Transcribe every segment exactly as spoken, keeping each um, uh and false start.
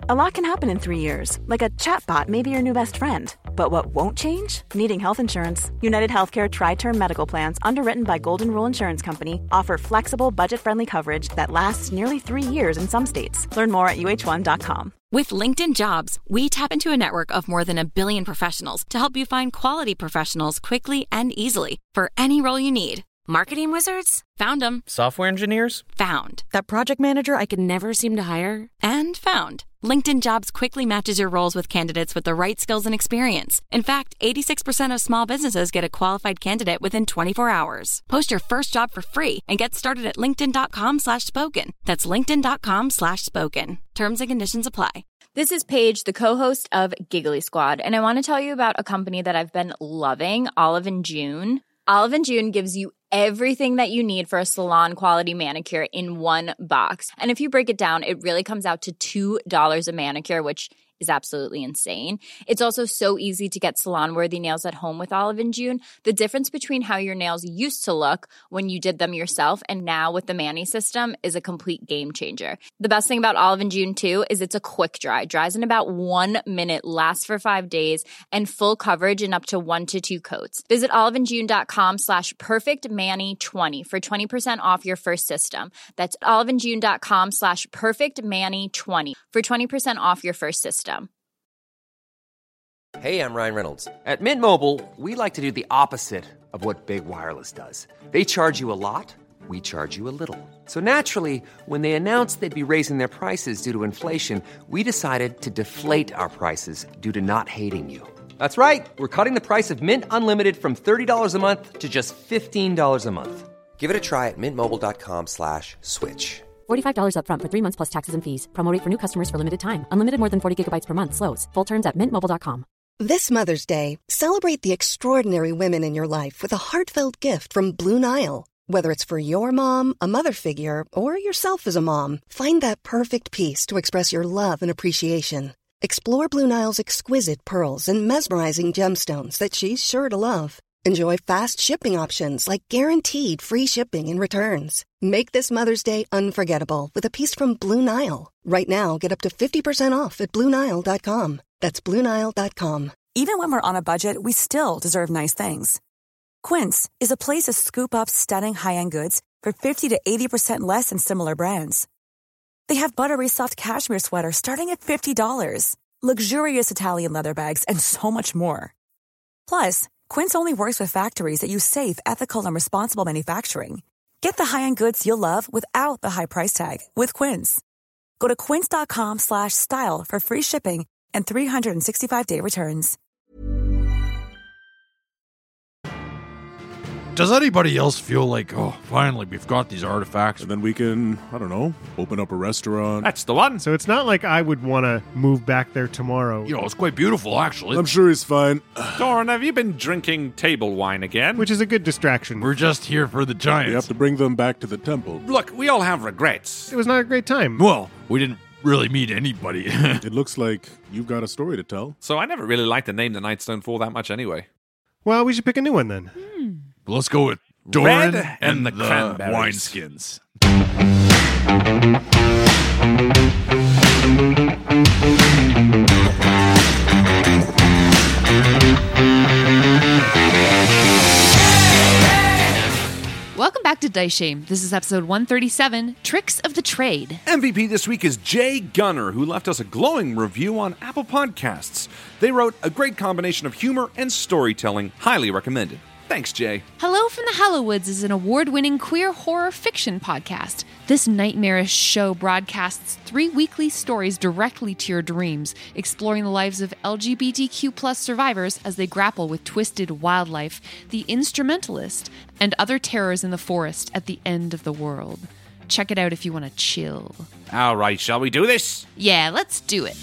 A lot can happen in three years, like a chatbot may be your new best friend. But what won't change? Needing health insurance. United Healthcare Tri-Term Medical Plans, underwritten by Golden Rule Insurance Company, offer flexible, budget-friendly coverage that lasts nearly three years in some states. Learn more at U H one dot com. With LinkedIn Jobs, we tap into a network of more than a billion professionals to help you find quality professionals quickly and easily for any role you need. Marketing wizards? Found them. Software engineers? Found. That project manager I could never seem to hire? And found. LinkedIn Jobs quickly matches your roles with candidates with the right skills and experience. In fact, eighty-six percent of small businesses get a qualified candidate within twenty-four hours. Post your first job for free and get started at linkedin.com slash spoken. That's linkedin.com slash spoken. Terms and conditions apply. This is Paige, the co-host of Giggly Squad, and I want to tell you about a company that I've been loving, Olive and June. Olive and June gives you everything that you need for a salon-quality manicure in one box. And if you break it down, it really comes out to two dollars a manicure, which is absolutely insane. It's also so easy to get salon-worthy nails at home with Olive and June. The difference between how your nails used to look when you did them yourself and now with the Mani system is a complete game changer. The best thing about Olive and June, too, is it's a quick dry. Dries in about one minute, lasts for five days, and full coverage in up to one to two coats. Visit oliveandjune.com slash perfectmani20 for twenty percent off your first system. That's oliveandjune.com slash perfectmani20 for twenty percent off your first system. Hey, I'm Ryan Reynolds. At Mint Mobile, we like to do the opposite of what Big Wireless does. They charge you a lot, we charge you a little. So naturally, when they announced they'd be raising their prices due to inflation, we decided to deflate our prices due to not hating you. That's right. We're cutting the price of Mint Unlimited from thirty dollars a month to just fifteen dollars a month. Give it a try at mintmobile.com slash switch. forty-five dollars up front for three months plus taxes and fees. Promo rate for new customers for limited time. Unlimited more than forty gigabytes per month. Slows full terms at mint mobile dot com. This Mother's Day, celebrate the extraordinary women in your life with a heartfelt gift from Blue Nile. Whether it's for your mom, a mother figure, or yourself as a mom, find that perfect piece to express your love and appreciation. Explore Blue Nile's exquisite pearls and mesmerizing gemstones that she's sure to love. Enjoy fast shipping options like guaranteed free shipping and returns. Make this Mother's Day unforgettable with a piece from Blue Nile. Right now, get up to fifty percent off at blue nile dot com. That's blue nile dot com. Even when we're on a budget, we still deserve nice things. Quince is a place to scoop up stunning high-end goods for fifty to eighty percent less than similar brands. They have buttery soft cashmere sweaters starting at fifty dollars, luxurious Italian leather bags, and so much more. Plus, Quince only works with factories that use safe, ethical, and responsible manufacturing. Get the high-end goods you'll love without the high price tag with Quince. Go to quince.com slash style for free shipping and three sixty-five day returns. Does anybody else feel like, oh, finally, we've got these artifacts? And then we can, I don't know, open up a restaurant. That's the one. So it's not like I would want to move back there tomorrow. You know, it's quite beautiful, actually. I'm sure he's fine. Doran, have you been drinking table wine again? Which is a good distraction. We're just here for the giants. We have to bring them back to the temple. Look, we all have regrets. It was not a great time. Well, we didn't really meet anybody. It looks like you've got a story to tell. So I never really liked the name the Nightstone Fall that much anyway. Well, we should pick a new one then. Hmm. Let's go with Doran Red and, and the, the Cranberries. wineskins. Welcome back to Dice Shame. This is episode one thirty-seven, Tricks of the Trade. M V P this week is Jay Gunner, who left us a glowing review on Apple Podcasts. They wrote a great combination of humor and storytelling. Highly recommended. Thanks, Jay. Hello from the Hallowoods is an award-winning queer horror fiction podcast. This nightmarish show broadcasts three weekly stories directly to your dreams, exploring the lives of L G B T Q plus survivors as they grapple with twisted wildlife, the instrumentalist, and other terrors in the forest at the end of the world. Check it out if you want to chill. All right, shall we do this? Yeah, let's do it.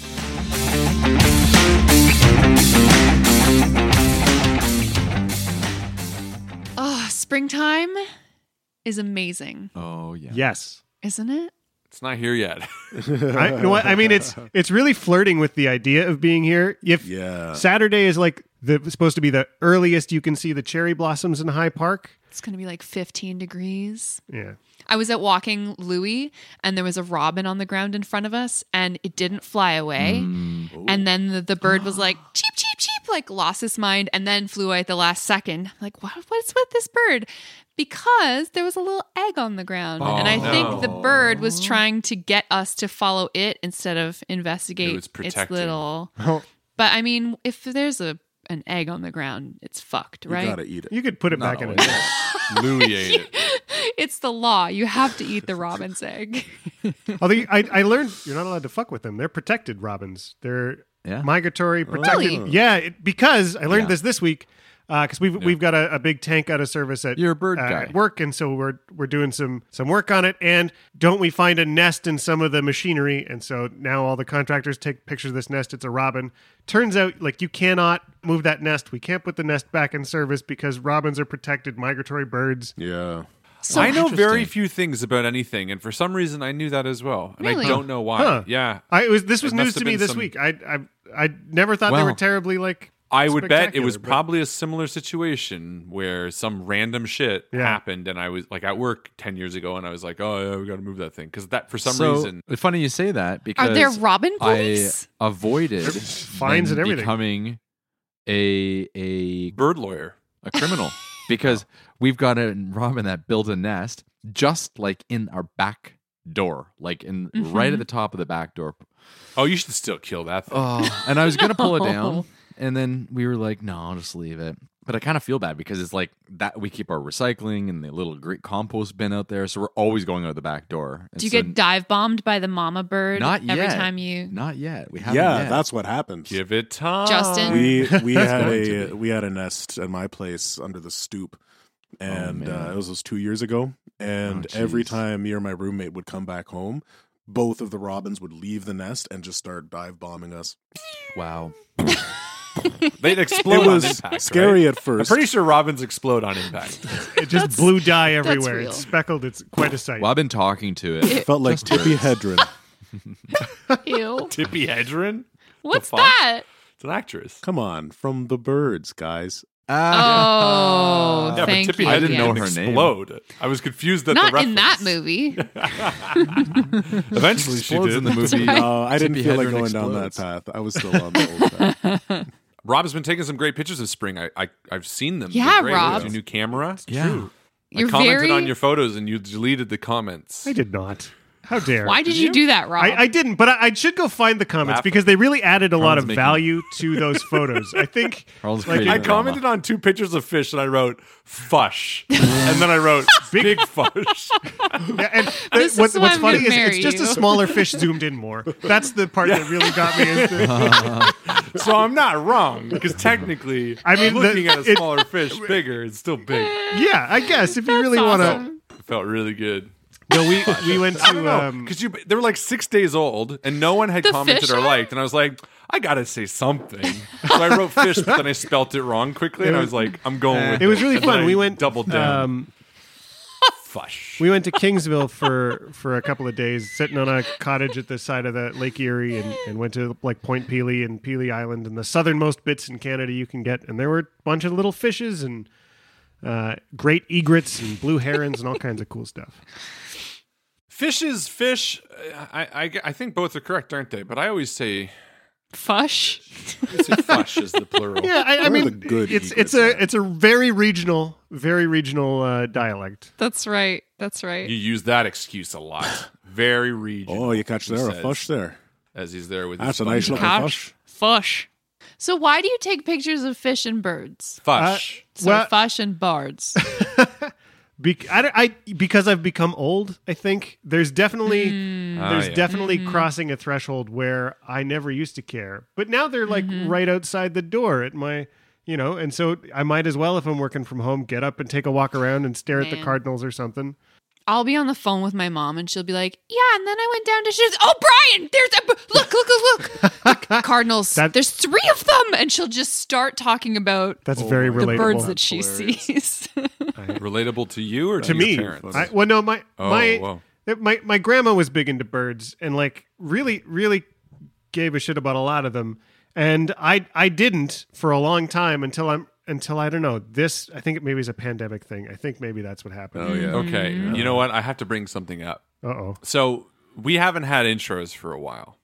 Oh, springtime is amazing. Oh, yeah. Yes. Isn't it? It's not here yet. I, you know what? I mean, it's it's really flirting with the idea of being here. If Yeah. Saturday is like the supposed to be the earliest you can see the cherry blossoms in High Park. It's going to be like fifteen degrees. Yeah. I was at Walking Louie and there was a robin on the ground in front of us and it didn't fly away. Mm. And then the, the bird was like, cheep, cheep, cheep, like lost his mind and then flew away at the last second. I'm like, what, what's with this bird? Because there was a little egg on the ground. Oh, and I no. think the bird was trying to get us to follow it instead of investigate It was its protecting. little. Oh, But I mean, if there's a an egg on the ground, it's fucked, You right? gotta eat it. you could put it Not back in a always. net. Louis ate it. It's the law. You have to eat the robin's egg. Although I, I learned you're not allowed to fuck with them. They're protected robins. They're Yeah. migratory protected. Really? Yeah, it, because I learned Yeah. this this week because we've we've got a, a big tank out of service at You're a bird uh, guy. at work, and so we're we're doing some some work on it. And don't we find a nest in some of the machinery? And so now all the contractors take pictures of this nest. It's a robin. Turns out, like, you cannot move that nest. We can't put the nest back in service because robins are protected migratory birds. Yeah. So I know very interesting. few things about anything, and for some reason I knew that as well, and Really? I don't know why. Huh. Yeah, I it was this was It must news have to me been this some- week. I I I never thought they Well, were terribly like. I would bet it was spectacular, but- probably a similar situation where some random shit Yeah. happened, and I was like at work ten years ago, and I was like, "Oh yeah, we got to move that thing," because that for some so, reason. It's funny you say that because Are there robin police? I avoided Fines then and everything. becoming a a Bird lawyer. a criminal because we've got a robin that built a nest just like in our back door, like in right at the top of the back door. Oh, you should still kill that thing. Oh, and I was gonna pull it Oh. down, and then we were like, "No, I'll just leave it." But I kind of feel bad because it's like that we keep our recycling and the little great compost bin out there, so we're always going out the back door. And Do you so- get dive bombed by the mama bird not every yet? time you? Not yet. We haven't. Yeah, yet. that's what happens. Give it time, Justin? We we had going to a be. we had a nest at my place under the stoop, and man. uh, it was, it was two years ago. And Oh, every jeez. time me or my roommate would come back home, both of the robins would leave the nest and just start dive bombing us. wow. They'd explode It was on impact. scary right? at first. I'm pretty sure robins explode on impact. It just blue dye everywhere. real. It's speckled. It's quite a sight. Well, I've been talking to it. It felt like Just Tippy birds. Hedren. Ew. Tippy Hedren? What's fuck? that? It's an actress. Come on, from the birds, guys. Oh, Yeah, thank but Tippy you. I didn't Hedren know didn't her name. explode. I was confused at Not the in that reference. movie. Eventually, she Explodes did in the movie. No, I didn't Tippy feel like Hedren going down that explodes. path. I was still on the old path. Rob has been taking some great pictures of spring. I, I I've seen them. Yeah, They're great. Rob. With your new camera. Yeah. You're I commented very. on your photos and you deleted the comments. I did not. How dare? Why did you do that, Rob? I, I didn't, but I, I should go find the comments Laugh. because they really added a lot Carl's of making- value to those photos. I think. Carl's Like, creating I drama. commented on two pictures of fish and I wrote fush, and then I wrote big fush. Yeah, and This what- is why what's I'm funny gonna is marry it's just a you. smaller fish zoomed in more. That's the part that really got me. Is the, So I'm not wrong because technically, I mean, the- looking at a it- smaller fish bigger, it's still big. yeah, I guess if you really want awesome. to. It felt really good. No, we we went I don't to know um, because you they were like six days old and no one had The commented fish or are? liked, and I was like, I gotta say something. So I wrote fish, but then I spelt it wrong quickly, and I was like, I'm going with it was really And then fun. I We went doubled down. Um, Fush. we went to Kingsville for for a couple of days, sitting on a cottage at the side of the Lake Erie, and, and went to like Point Pelee and Pelee Island, and the southernmost bits in Canada you can get. And there were a bunch of little fishes and uh, great egrets and blue herons and all kinds of cool stuff. Fish is fish. I, I I think both are correct, aren't they? But I always say, Fush. I say fush is the plural. Yeah, I, I Where are mean, the good it's egrets it's a at? it's a very regional, very regional uh, dialect. That's right. That's right. You use that excuse a lot. Very regional. Oh, you catch he there a says, fush there. as he's there with That's his a nice sponge. looking Couch. fush. Fush. So why do you take pictures of fish and birds? Fush. So Well- fush and bards. Be- I, I because I've become old. I think there's definitely Ah, there's yeah. definitely Mm-hmm. crossing a threshold where I never used to care, but now they're like Mm-hmm. right outside the door at my, you know, and so I might as well, if I'm working from home, get up and take a walk around and stare at the Man. cardinals or something. I'll be on the phone with my mom and she'll be like, yeah, and then I went down to shoes. Oh, Brian, there's a, look, look, look, look. Cardinals, That- there's three of them. And she'll just start talking about That's Oh very my the relatable birds that That's she hilarious. sees. Relatable to you or to, to your me. parents? I, well, no, my Oh, my whoa. It, my my grandma was big into birds and like really really gave a shit about a lot of them, and I I didn't for a long time until I'm until I don't know this. I think it maybe is a pandemic thing. I think maybe that's what happened. Oh yeah. Okay, you know what? I have to bring something up. Uh oh. So we haven't had intros for a while,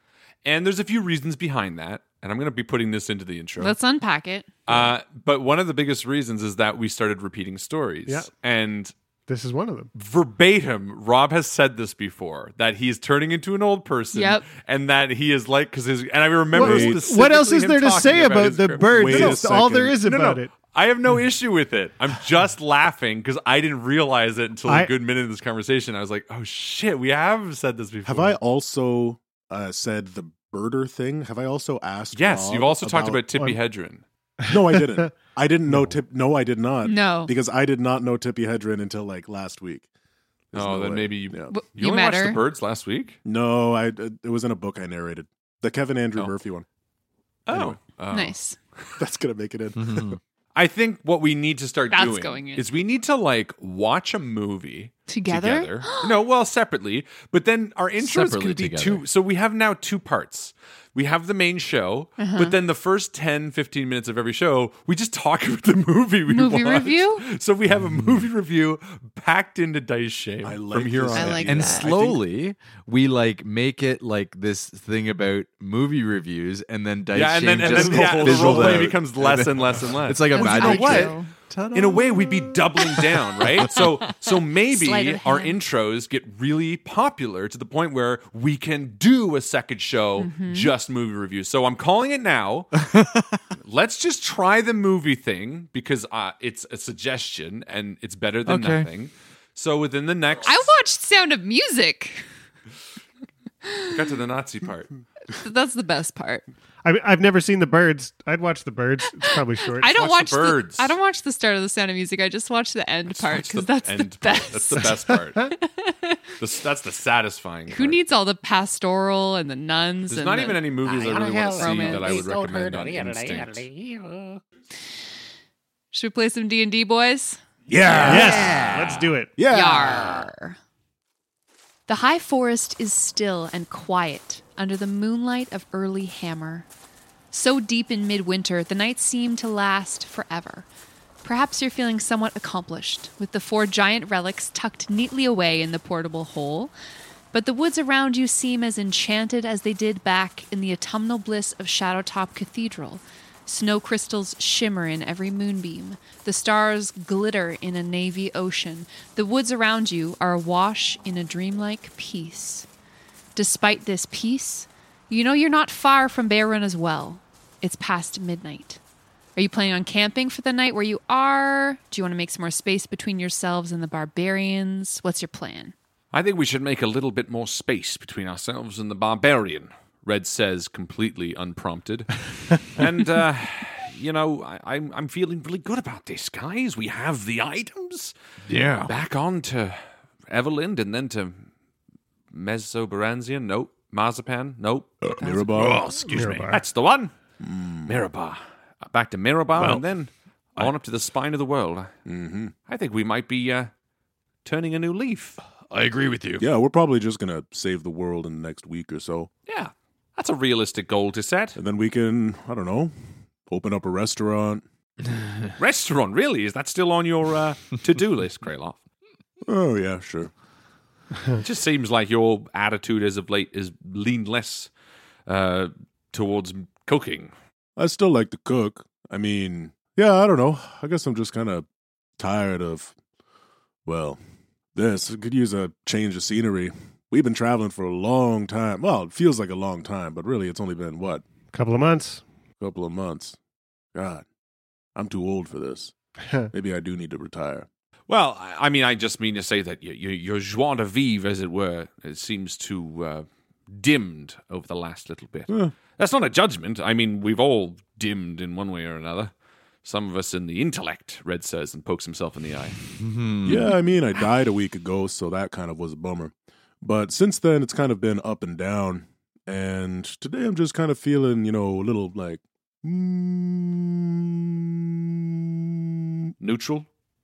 and there's a few reasons behind that. And I'm going to be putting this into the intro. Let's unpack it. Uh, but one of the biggest reasons is that we started repeating stories. Yeah. And This is one of them. verbatim, Rob has said this before, that he's turning into an old person. Yep. And that he is like, because his, and I remember What, specifically what else is him there to talking say about his the grandma. birds? Wait a That's all there second. is No, about no, it. I have no issue with it. I'm just laughing because I didn't realize it until a I- good minute of this conversation. I was like, oh shit, we have said this before. Have I also uh, said the birder thing? Have I also asked? Yes, Rob you've also talked about Tippy Well, Hedren. No, I didn't. I didn't know Tip. No, I did not. No. because I did not know Tippy Hedren until like last week. There's Oh, no then way. maybe you, Yeah. W- you you only met watched her. The Birds last week? No, I. It was in a book I narrated. The Kevin Andrew Oh. Murphy one. Oh. Anyway. Oh. Nice. That's gonna make it in. I think what we need to start That's doing going in. is we need to like watch a movie Together? together. no, well, separately, but then our intros Separately can be together. two. So we have now two parts. We have the main show, Uh-huh. but then the first ten, fifteen minutes of every show, we just talk about the movie we Movie watched. review? So we have a movie review packed into Dice Shame I like from here this on. I out. like and that. slowly we like make it like this thing about movie reviews, and then Dice Yeah, and then, Shame and just then yeah, the fizzled roleplay out. becomes less and less and less. It's like a That's magic what? trick. ideal. In a way, we'd be doubling down, right? So, so maybe Sleight of our hand. intros get really popular to the point where we can do a second show Mm-hmm. just movie reviews. So I'm calling it now. Let's just try the movie thing because uh, it's a suggestion and it's better than Okay. nothing. So within the next, I watched Sound of Music. got to the Nazi part. That's the best part. I, I've never seen the birds. I'd watch the birds. It's probably short. I don't watch watch the birds. I don't watch the start of the Sound of Music. I just watch the end part Watch because the that's the end best. part. That's the best part. The- that's the satisfying. Who part. needs all the pastoral and the nuns? There's and not the- even any movies I really want to see romance. that I would recommend on Instinct. Should we play some D and D, boys? Yeah. Yes, let's do it. Yeah. Yar. The high forest is still and quiet under the moonlight of early hammer. So deep in midwinter, the nights seem to last forever. Perhaps you're feeling somewhat accomplished, with the four giant relics tucked neatly away in the portable hole, but the woods around you seem as enchanted as they did back in the autumnal bliss of Shadowtop Cathedral. Snow crystals shimmer in every moonbeam. The stars glitter in a navy ocean. The woods around you are awash in a dreamlike peace. Despite this peace, you know you're not far from Bear Run as well. It's past midnight. Are you planning on camping for the night where you are? Do you want to make some more space between yourselves and the barbarians? What's your plan? I think we should make a little bit more space between ourselves and the barbarian, Red says, completely unprompted. and, uh, you know, I, I'm, I'm feeling really good about this, guys. We have the items. Yeah. Back on to Everland and then to Mesobaranzian. Nope. Marzipan. Nope. Mirabar. Oh, excuse me. Mirabar. That's the one. Mirabar. Back to Mirabar and then on up to the spine of the world. Mm-hmm. I think we might be uh, turning a new leaf. I agree with you. Yeah, we're probably just gonna save the world in the next week or so, Yeah. That's a realistic goal to set. and then we can, I don't know, open up a restaurant. Restaurant, really? Is that still on your uh, to-do list, Kraloff? Oh yeah, sure. It just seems like your attitude as of late is leaned less uh, towards cooking. I still like to cook. I mean, yeah, I don't know. I guess I'm just kind of tired of, well, this. I could use a change of scenery. We've been traveling for a long time. Well, it feels like a long time, but really it's only been, what, Couple of months. a couple of months. God, I'm too old for this. Maybe I do need to retire. Well, I I mean, I just mean to say that your, your, your joie de vivre, as it were, it seems to uh, dimmed over the last little bit. Eh. That's not a judgment. I mean, we've all dimmed in one way or another. Some of us in the intellect, Red says, and pokes himself in the eye. Yeah, I mean, I died a week ago, so that kind of was a bummer. But since then, it's kind of been up and down. And today I'm just kind of feeling, you know, a little like, mm, Neutral?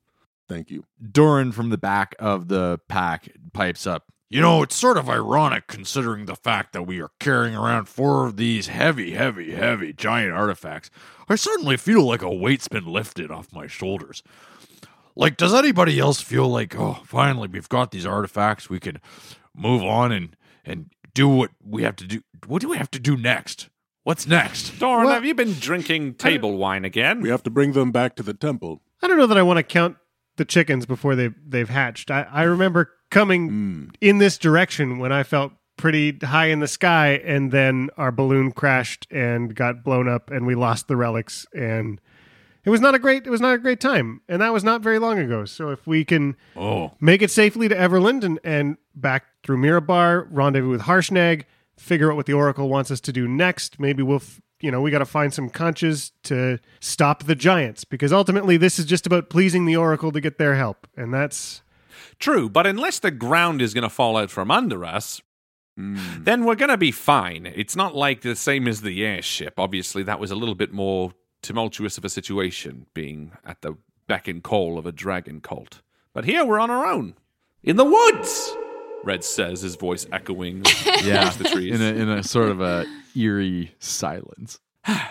Thank you. Doran from the back of the pack pipes up. You know, it's sort of ironic considering the fact that we are carrying around four of these heavy, heavy, heavy giant artifacts. I suddenly feel like a weight's been lifted off my shoulders. Like, does anybody else feel like, oh, finally, we've got these artifacts, we can move on and, and do what we have to do? What do we have to do next? What's next? Doran, Well, have you been drinking table wine again? We have to bring them back to the temple. I don't know that I want to count the chickens before they they've hatched. I, I remember coming Mm. in this direction when I felt pretty high in the sky, and then our balloon crashed and got blown up, and we lost the relics, and it was not a great it was not a great time, and that was not very long ago. So if we can Oh, make it safely to Everland and, and back through Mirabar, rendezvous with Harshnag, figure out what the Oracle wants us to do next. Maybe we'll, f- you know, we got to find some conches to stop the giants, because ultimately this is just about pleasing the Oracle to get their help. And that's... True, but unless the ground is going to fall out from under us, then we're going to be fine. It's not like the same as the airship. Obviously, that was a little bit more tumultuous of a situation, being at the beck and call of a dragon cult. But here we're on our own. In the woods! Red says, his voice echoing Yeah, amongst the trees. in a, in a sort of a eerie silence.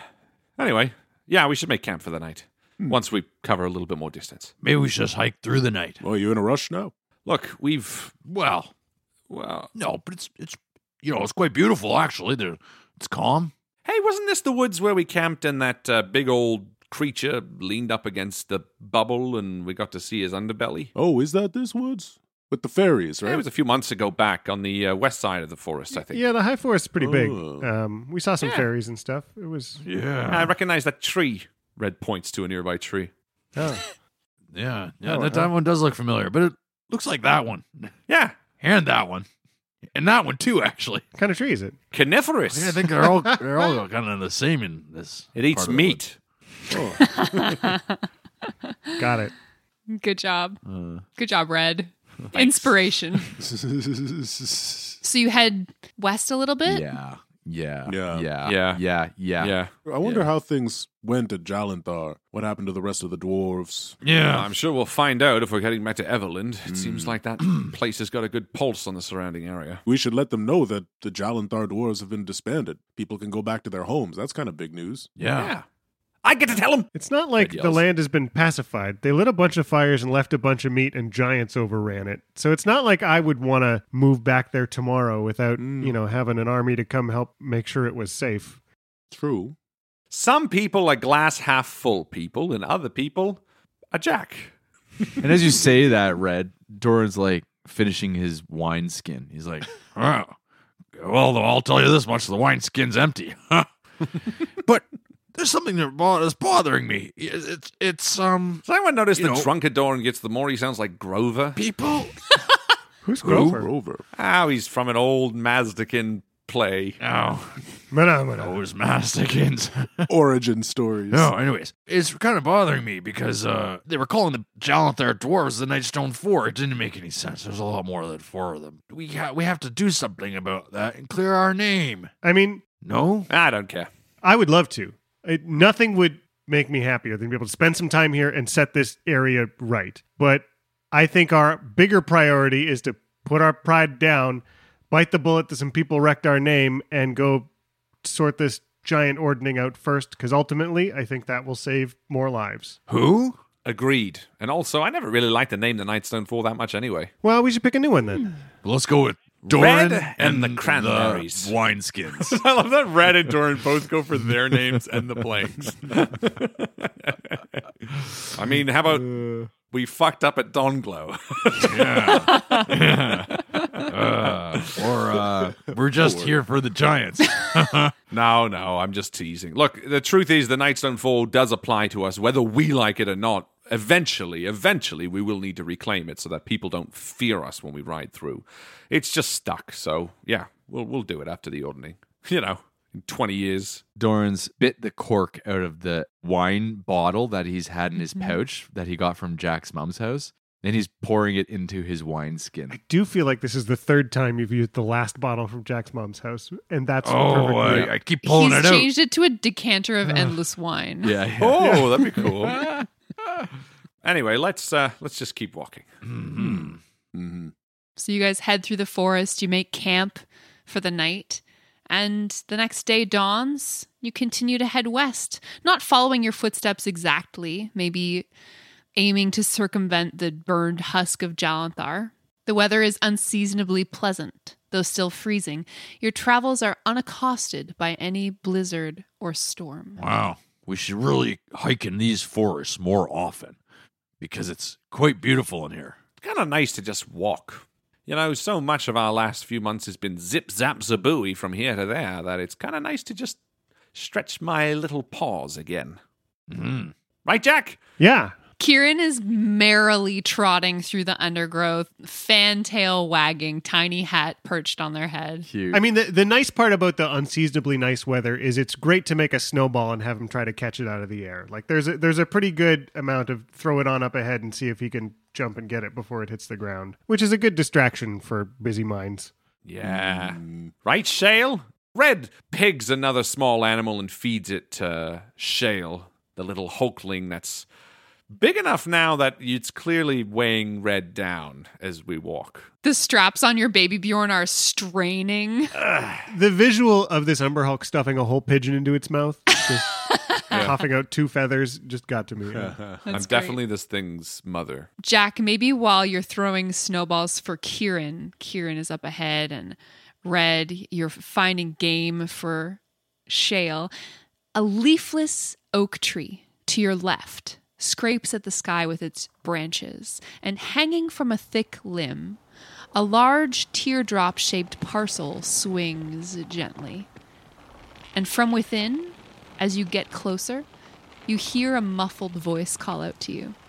Anyway, yeah, we should make camp for the night. Once we cover a little bit more distance. maybe we should just hike through the night. Oh, you in a rush now? Look, we've... Well, Well... no, but it's, it's you know, it's quite beautiful, actually. There, it's calm. Hey, wasn't this the woods where we camped and that uh, big old creature leaned up against the bubble and we got to see his underbelly? Oh, is that this woods? With the fairies, Yeah, right? it was a few months ago back on the uh, west side of the forest, I think. Yeah, the High Forest is pretty big. Oh. Um, we saw some Yeah. fairies and stuff. It was... Yeah. I recognize that tree. Red points to a nearby tree. Oh. Yeah, yeah, Oh, that, uh, that one does look familiar, but it looks like that one. Yeah, And that one. And that one, too, actually. What kind of tree is it? coniferous. Yeah, I think they're all they're all kind of the same in this. It eats part of the meat. Got it. Good job. Uh, Good job, Red. Inspiration. So you head west a little bit? yeah, yeah, Yeah. yeah, Yeah. yeah, yeah. Yeah. I wonder Yeah. how things went at Jalanthar. What happened to the rest of the dwarves? Yeah. I'm sure we'll find out if we're heading back to Everland. It seems like that place has got a good pulse on the surrounding area. We should let them know that the Jalanthar dwarves have been disbanded. People can go back to their homes. That's kind of big news. Yeah. I get to tell them. It's not like Red the yells. land has been pacified. They lit a bunch of fires and left a bunch of meat, and giants overran it. So it's not like I would want to move back there tomorrow without, you know, having an army to come help make sure it was safe. True. Some people are glass half full people, and other people are Jack. And as you say that, Red, Doran's like finishing his wine skin. He's like, Oh. Well, I'll tell you this much: the wineskin's empty. But there's something that bo- that's bothering me. It's it's, it's um Has anyone noticed You the know- drunker Doran gets, the more he sounds like Grover? people. Who's Grover? Grover. Oh, he's from an old Mazdakin play. Oh, Phenomena. those masticans. Origin stories. No, anyways, it's kind of bothering me because uh, they were calling the Jalanthar dwarves the Nightstone Four. It didn't make any sense. There's a lot more than four of them. We ha- we have to do something about that and clear our name. I mean, No? I don't care. I would love to. It, nothing would make me happier than be able to spend some time here and set this area right. But I think our bigger priority is to put our pride down, bite the bullet that some people wrecked our name, and go sort this giant ordning out first, because ultimately I think that will save more lives. Who? Agreed. And also, I never really liked the name the Nightstone Four that much anyway. Well, we should pick a new one then. Well, let's go with Doran Red and the Cranberries. the wineskins. I love that Red and Doran both go for their names and the playings. I mean, how about we fucked up at Donglow? yeah. Uh, or uh, we're just here for the giants. No, no, I'm just teasing. Look, the truth is the Nightstone Four does apply to us, whether we like it or not. Eventually, eventually, we will need to reclaim it so that people don't fear us when we ride through. It's just stuck, so yeah, we'll we'll do it after the ordering. You know, in twenty years. Doran's bit the cork out of the wine bottle that he's had in his pouch that he got from Jack's mom's house, and he's pouring it into his wineskin. I do feel like this is the third time you've used the last bottle from Jack's mom's house, and that's Oh, perfect. I, I keep pulling He's it out. changed it to a decanter of endless wine. Yeah, yeah. Oh, that'd be cool. Anyway, let's uh, let's just keep walking. Mm-hmm. Mm-hmm. So you guys head through the forest, you make camp for the night, and the next day dawns. You continue to head west, not following your footsteps exactly, maybe aiming to circumvent the burned husk of Jalanthar. The weather is unseasonably pleasant, though still freezing. Your travels are unaccosted by any blizzard or storm. Wow. We should really hike in these forests more often, because it's quite beautiful in here. It's kind of nice to just walk. You know, so much of our last few months has been zip, zap, zabooey from here to there that it's kind of nice to just stretch my little paws again. Mm-hmm. Right, Jack? Yeah. Kieran is merrily trotting through the undergrowth, fantail wagging, tiny hat perched on their head. Cute. I mean, the, the nice part about the unseasonably nice weather is it's great to make a snowball and have him try to catch it out of the air. Like, there's a, there's a pretty good amount of throw it on up ahead and see if he can jump and get it before it hits the ground, which is a good distraction for busy minds. Yeah. Mm. Right, Shale? Red pigs another small animal and feeds it to Shale, the little hulkling that's big enough now that it's clearly weighing Red down as we walk. The straps on your baby Bjorn are straining. The visual of this Umber Hulk stuffing a whole pigeon into its mouth, just coughing out two feathers, just got to me. Yeah. I'm great. definitely this thing's mother. Jack, maybe while you're throwing snowballs for Kieran, Kieran is up ahead, and Red, you're finding game for Shale. A leafless oak tree to your left scrapes at the sky with its branches, and hanging from a thick limb, a large teardrop-shaped parcel swings gently. And from within, as you get closer, you hear a muffled voice call out to you.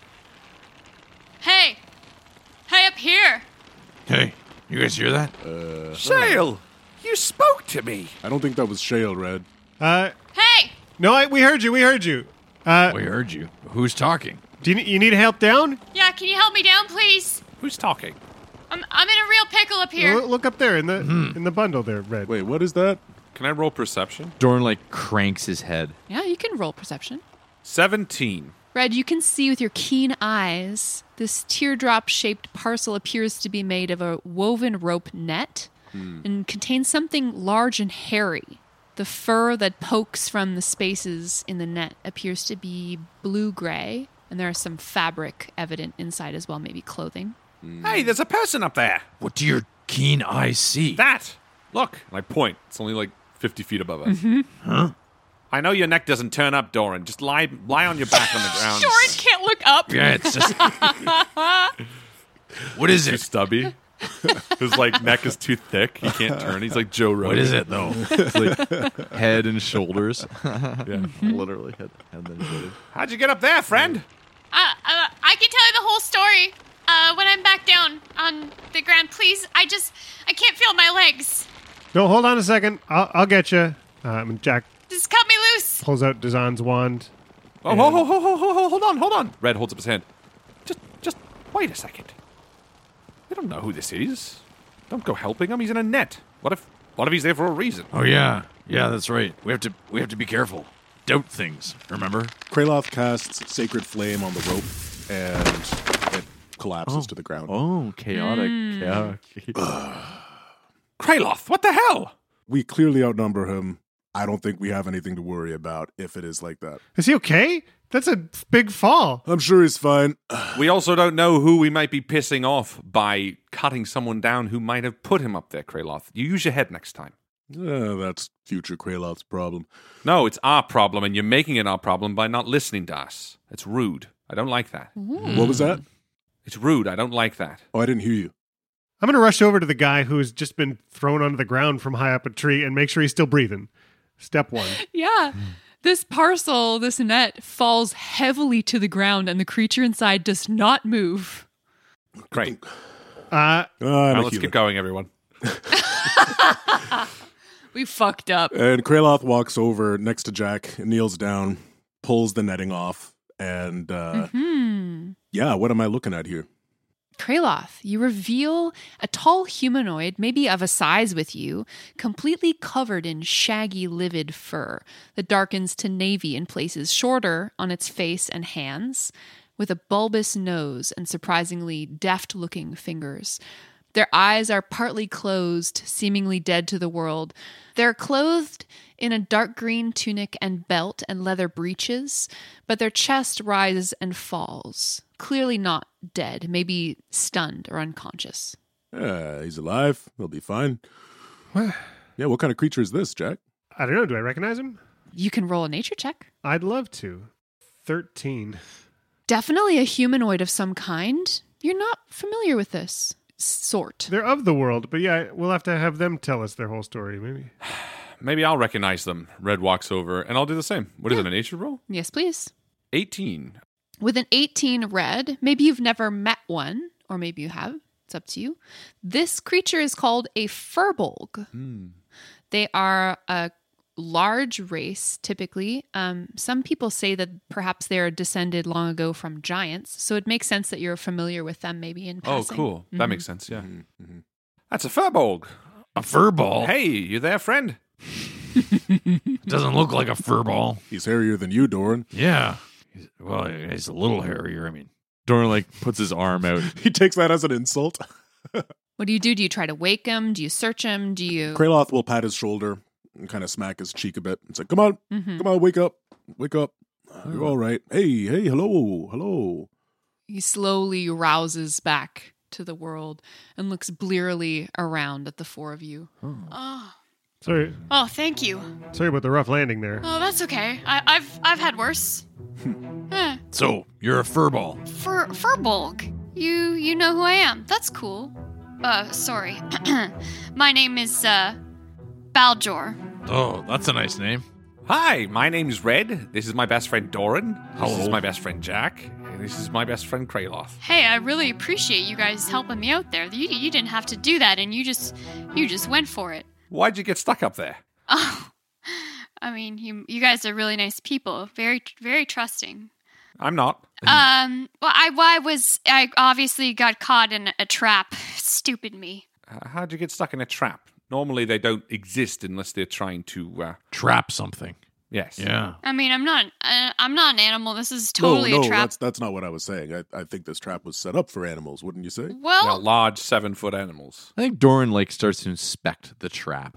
Hey! Hey, up here! Hey, you guys hear that? Uh, Shale! You spoke to me! I don't think that was Shale, Red. Uh, Hey! no, I, we heard you, we heard you. Uh, We heard you. Who's talking? do you, you need help down? Yeah, can you help me down, please? Who's talking? I'm I'm in a real pickle up here. Look, look up there in the in the bundle there, Red. Wait, what is that? Can I roll perception? Dorn like cranks his head. Yeah, you can roll perception. seventeen. Red, you can see with your keen eyes, this teardrop-shaped parcel appears to be made of a woven rope net Hmm. and contains something large and hairy. The fur that pokes from the spaces in the net appears to be blue-gray, and there is some fabric evident inside as well, maybe clothing. Hey, there's a person up there! What do your keen eyes see? That! Look! And I point. It's only like fifty feet above us. Mm-hmm. Huh? I know your neck doesn't turn up, Doran. Just lie lie on your back on the ground. Doran can't look up. Yeah, it's just... What is Too it? stubby. His like neck is too thick. He can't turn. He's like Joe Rogan. What is it, though? It's like head and shoulders. Yeah. Literally head, head and shoulders. How'd you get up there, friend? Uh, uh, I can tell you the whole story uh, when I'm back down on the ground. Please, I just, I can't feel my legs. No, hold on a second. I'll, I'll get you. Um, Jack Just cut me loose. pulls out Dazan's wand. Oh, ho, ho, ho, ho, ho, ho, hold on, hold on. Red holds up his hand. Just, just wait a second. We don't know who this is. Don't go helping him. He's in a net. What if, what if he's there for a reason? Oh, yeah. Yeah, that's right. We have to we have to be careful. Doubt things, remember? Kraloth casts Sacred Flame on the rope, and it collapses to the ground. Oh, chaotic. Mm. chaotic. Kraloth, what the hell? We clearly outnumber him. I don't think we have anything to worry about if it is like that. Is he okay? That's a big fall. I'm sure he's fine. We also don't know who we might be pissing off by cutting someone down who might have put him up there, Kraloth. You use your head next time. Yeah, that's future Kraloth's problem. No, it's our problem, and you're making it our problem by not listening to us. It's rude. I don't like that. What was that? It's rude. I don't like that. Oh, I didn't hear you. I'm going to rush over to the guy who's just been thrown onto the ground from high up a tree and make sure he's still breathing. Step one. Yeah. This parcel, this net, falls heavily to the ground, and the creature inside does not move. Great. Uh, Uh, Now let's keep going, everyone. We fucked up. And Kraloth walks over next to Jack, kneels down, pulls the netting off, and uh, Hmm. yeah, what am I looking at here? Kraloth, you reveal a tall humanoid, maybe of a size with you, completely covered in shaggy, livid fur that darkens to navy in places, shorter on its face and hands, with a bulbous nose and surprisingly deft-looking fingers. Their eyes are partly closed, seemingly dead to the world. They're clothed in a dark green tunic and belt and leather breeches, but their chest rises and falls, clearly not dead, maybe stunned or unconscious. Yeah, he's alive. He'll be fine. Yeah, what kind of creature is this, Jack? I don't know. Do I recognize him? You can roll a nature check. I'd love to. thirteen. Definitely a humanoid of some kind. You're not familiar with this sort. They're of the world, but yeah, we'll have to have them tell us their whole story, maybe. Maybe I'll recognize them. Red walks over, and I'll do the same. What is Yeah. it, a nature roll? Yes, please. eighteen. With an eighteen red, maybe you've never met one, or maybe you have. It's up to you. This creature is called a furbolg. Hmm. They are a large race, typically. Um, some people say that perhaps they're descended long ago from giants, so it makes sense that you're familiar with them maybe in Oh, passing. cool. That Mhm. makes sense, yeah. That's a furbolg. A furball? Hey, you there, friend? Doesn't look like a furball. He's hairier than you, Doran. Yeah. He's, well, he's a little hairier. I mean, Doran like puts his arm out. He takes that as an insult. What do you do? Do you try to wake him? Do you search him? Do you... Kraloth will pat his shoulder and kind of smack his cheek a bit. It's like, come on, Mhm. come on, wake up, wake up. Uh, You're all right. Hey, hey, hello, hello. He slowly rouses back to the world and looks blearily around at the four of you. Oh, Sorry, oh, thank you. sorry about the rough landing there. Oh, that's okay. I, I've I've had worse. Eh, so you're a furball. Fur Furbolg. You you know who I am. That's cool. Uh, sorry. My name is uh, Baljor. Oh, that's a nice name. Hi, my name's Red. This is my best friend Doran. This Hello. is my best friend Jack. And this is my best friend Kraloth. Hey, I really appreciate you guys helping me out there. You you didn't have to do that, and you just you just went for it. Why'd you get stuck up there? Oh, I mean, you you guys are really nice people. Very very trusting. I'm not. Um, well, I, well, I was, I obviously got caught in a trap. Stupid me. Uh, how'd you get stuck in a trap? Normally they don't exist unless they're trying to... Uh... Trap something. Yes. Yeah. I mean, I'm not, uh, I'm not an animal. This is totally no, no, a trap. that's that's not what I was saying. I, I think this trap was set up for animals, wouldn't you say? Well, Yeah, large seven-foot animals. I think Doran like starts to inspect the trap.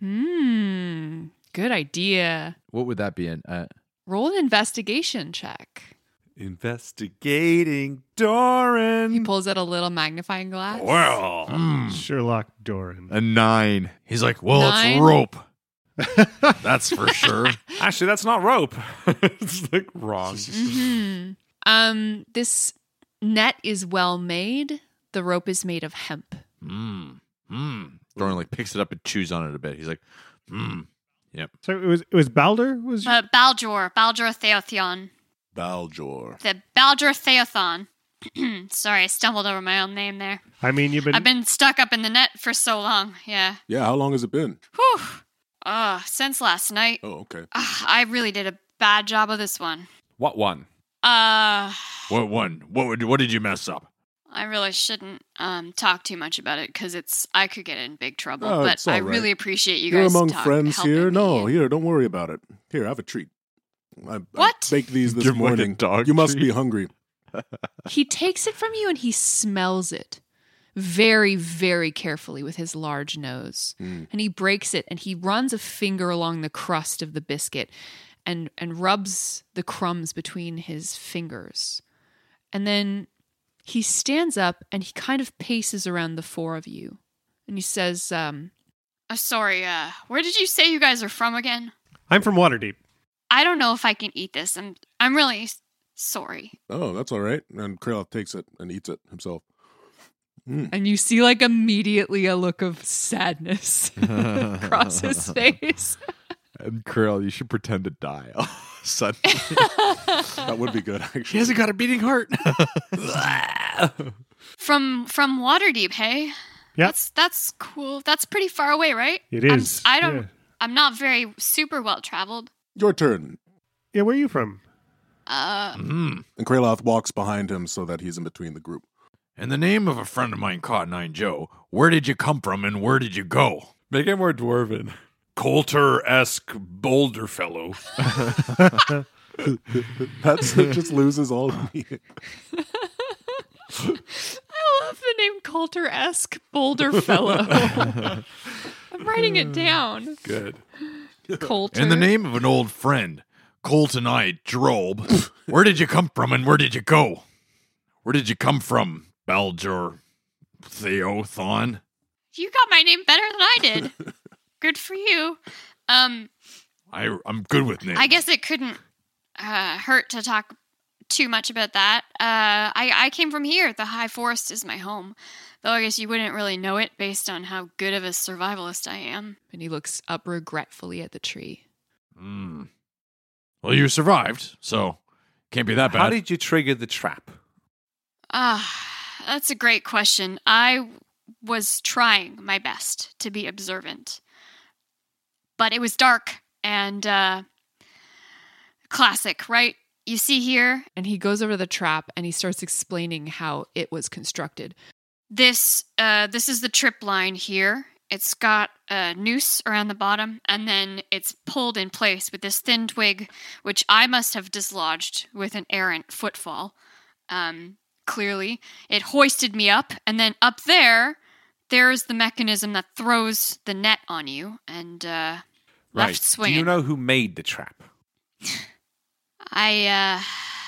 Hmm. Good idea. What would that be in? Uh, Roll an investigation check. Investigating Doran. He pulls out a little magnifying glass. Well, mm. Sherlock Doran. a nine. He's like, well, Nine? it's rope. That's for sure. Actually, that's not rope. It's like wrong. Hmm. Um. This net is well made. The rope is made of hemp. Mm. Mm. Doran like picks it up and chews on it a bit. He's like, Mm. yep. So it was it was Balder? Was uh, Baljor, Baljor Theothon. Baljor. The Baljor Theothon. Sorry, I stumbled over my own name there. I mean, you've been I've been stuck up in the net for so long. Yeah. Yeah, how long has it been? Whew. Uh, since last night. Oh, okay. Uh, I really did a bad job of this one. What one? Uh, What one? What would? What did you mess up? I really shouldn't um talk too much about it because it's I could get in big trouble. Oh, but it's all I right. really appreciate you You're guys. among talk, friends helping here. me. No, here, don't worry about it. Here, have a treat. I, What? I baked these this Give him like a morning. dog you must treat. be hungry. He takes it from you and he smells it very, very carefully with his large nose. Mm. And he breaks it and he runs a finger along the crust of the biscuit and, and rubs the crumbs between his fingers. And then he stands up and he kind of paces around the four of you. And he says, um, Uh, sorry, uh, where did you say you guys are from again? I'm from Waterdeep. I don't know if I can eat this. I'm I'm really s- sorry. Oh, that's all right. And Kraloth takes it and eats it himself. Mm. and you see like immediately a look of sadness across his face. And Krill, you should pretend to die. Suddenly. That would be good, actually. He hasn't got a beating heart. From from Waterdeep, hey? Yeah. That's that's cool. That's pretty far away, right? It I'm, is, I don't yeah. I'm not very super well traveled. Your turn. Yeah, where are you from? Uh Mm. And Kraloth walks behind him so that he's in between the group. In the name of a friend of mine, Cotton Eye Joe, where did you come from and where did you go? Make it more dwarven. Coulter-esque boulder fellow. That's just loses all meaning. I love the name Coulter-esque Boulder Fellow. I'm writing it down. Good. Coulter. In the name of an old friend, Coltonite Drobe, where did you come from and where did you go? Where did you come from, Baljor Theothon? You got my name better than I did. Good for you. Um, I, I'm good with names. I guess it couldn't uh, hurt to talk too much about that. Uh, I, I came from here. The High Forest is my home. Though I guess you wouldn't really know it based on how good of a survivalist I am. And he looks up regretfully at the tree. Mm. Well, you survived, so can't be that bad. How did you trigger the trap? Ah, that's a great question. I was trying my best to be observant. But it was dark and uh, classic, right? You see here? And he goes over to the trap and he starts explaining how it was constructed. This uh, this is the trip line here. It's got a noose around the bottom, and then it's pulled in place with this thin twig, which I must have dislodged with an errant footfall. Um, clearly. It hoisted me up, and then up there, there's the mechanism that throws the net on you, and uh, Right. left swinging. Do you know who made the trap? I, uh,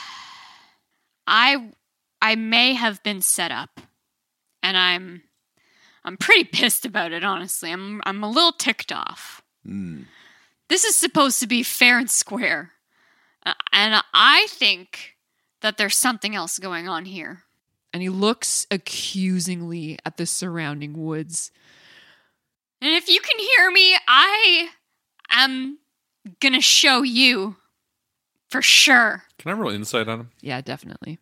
I, I may have been set up, and I'm, I'm pretty pissed about it. Honestly, I'm, I'm a little ticked off. Mm. This is supposed to be fair and square, uh, and I think that there's something else going on here. And he looks accusingly at the surrounding woods. And if you can hear me, I am gonna show you. For sure. Can I roll insight on him? Yeah, definitely.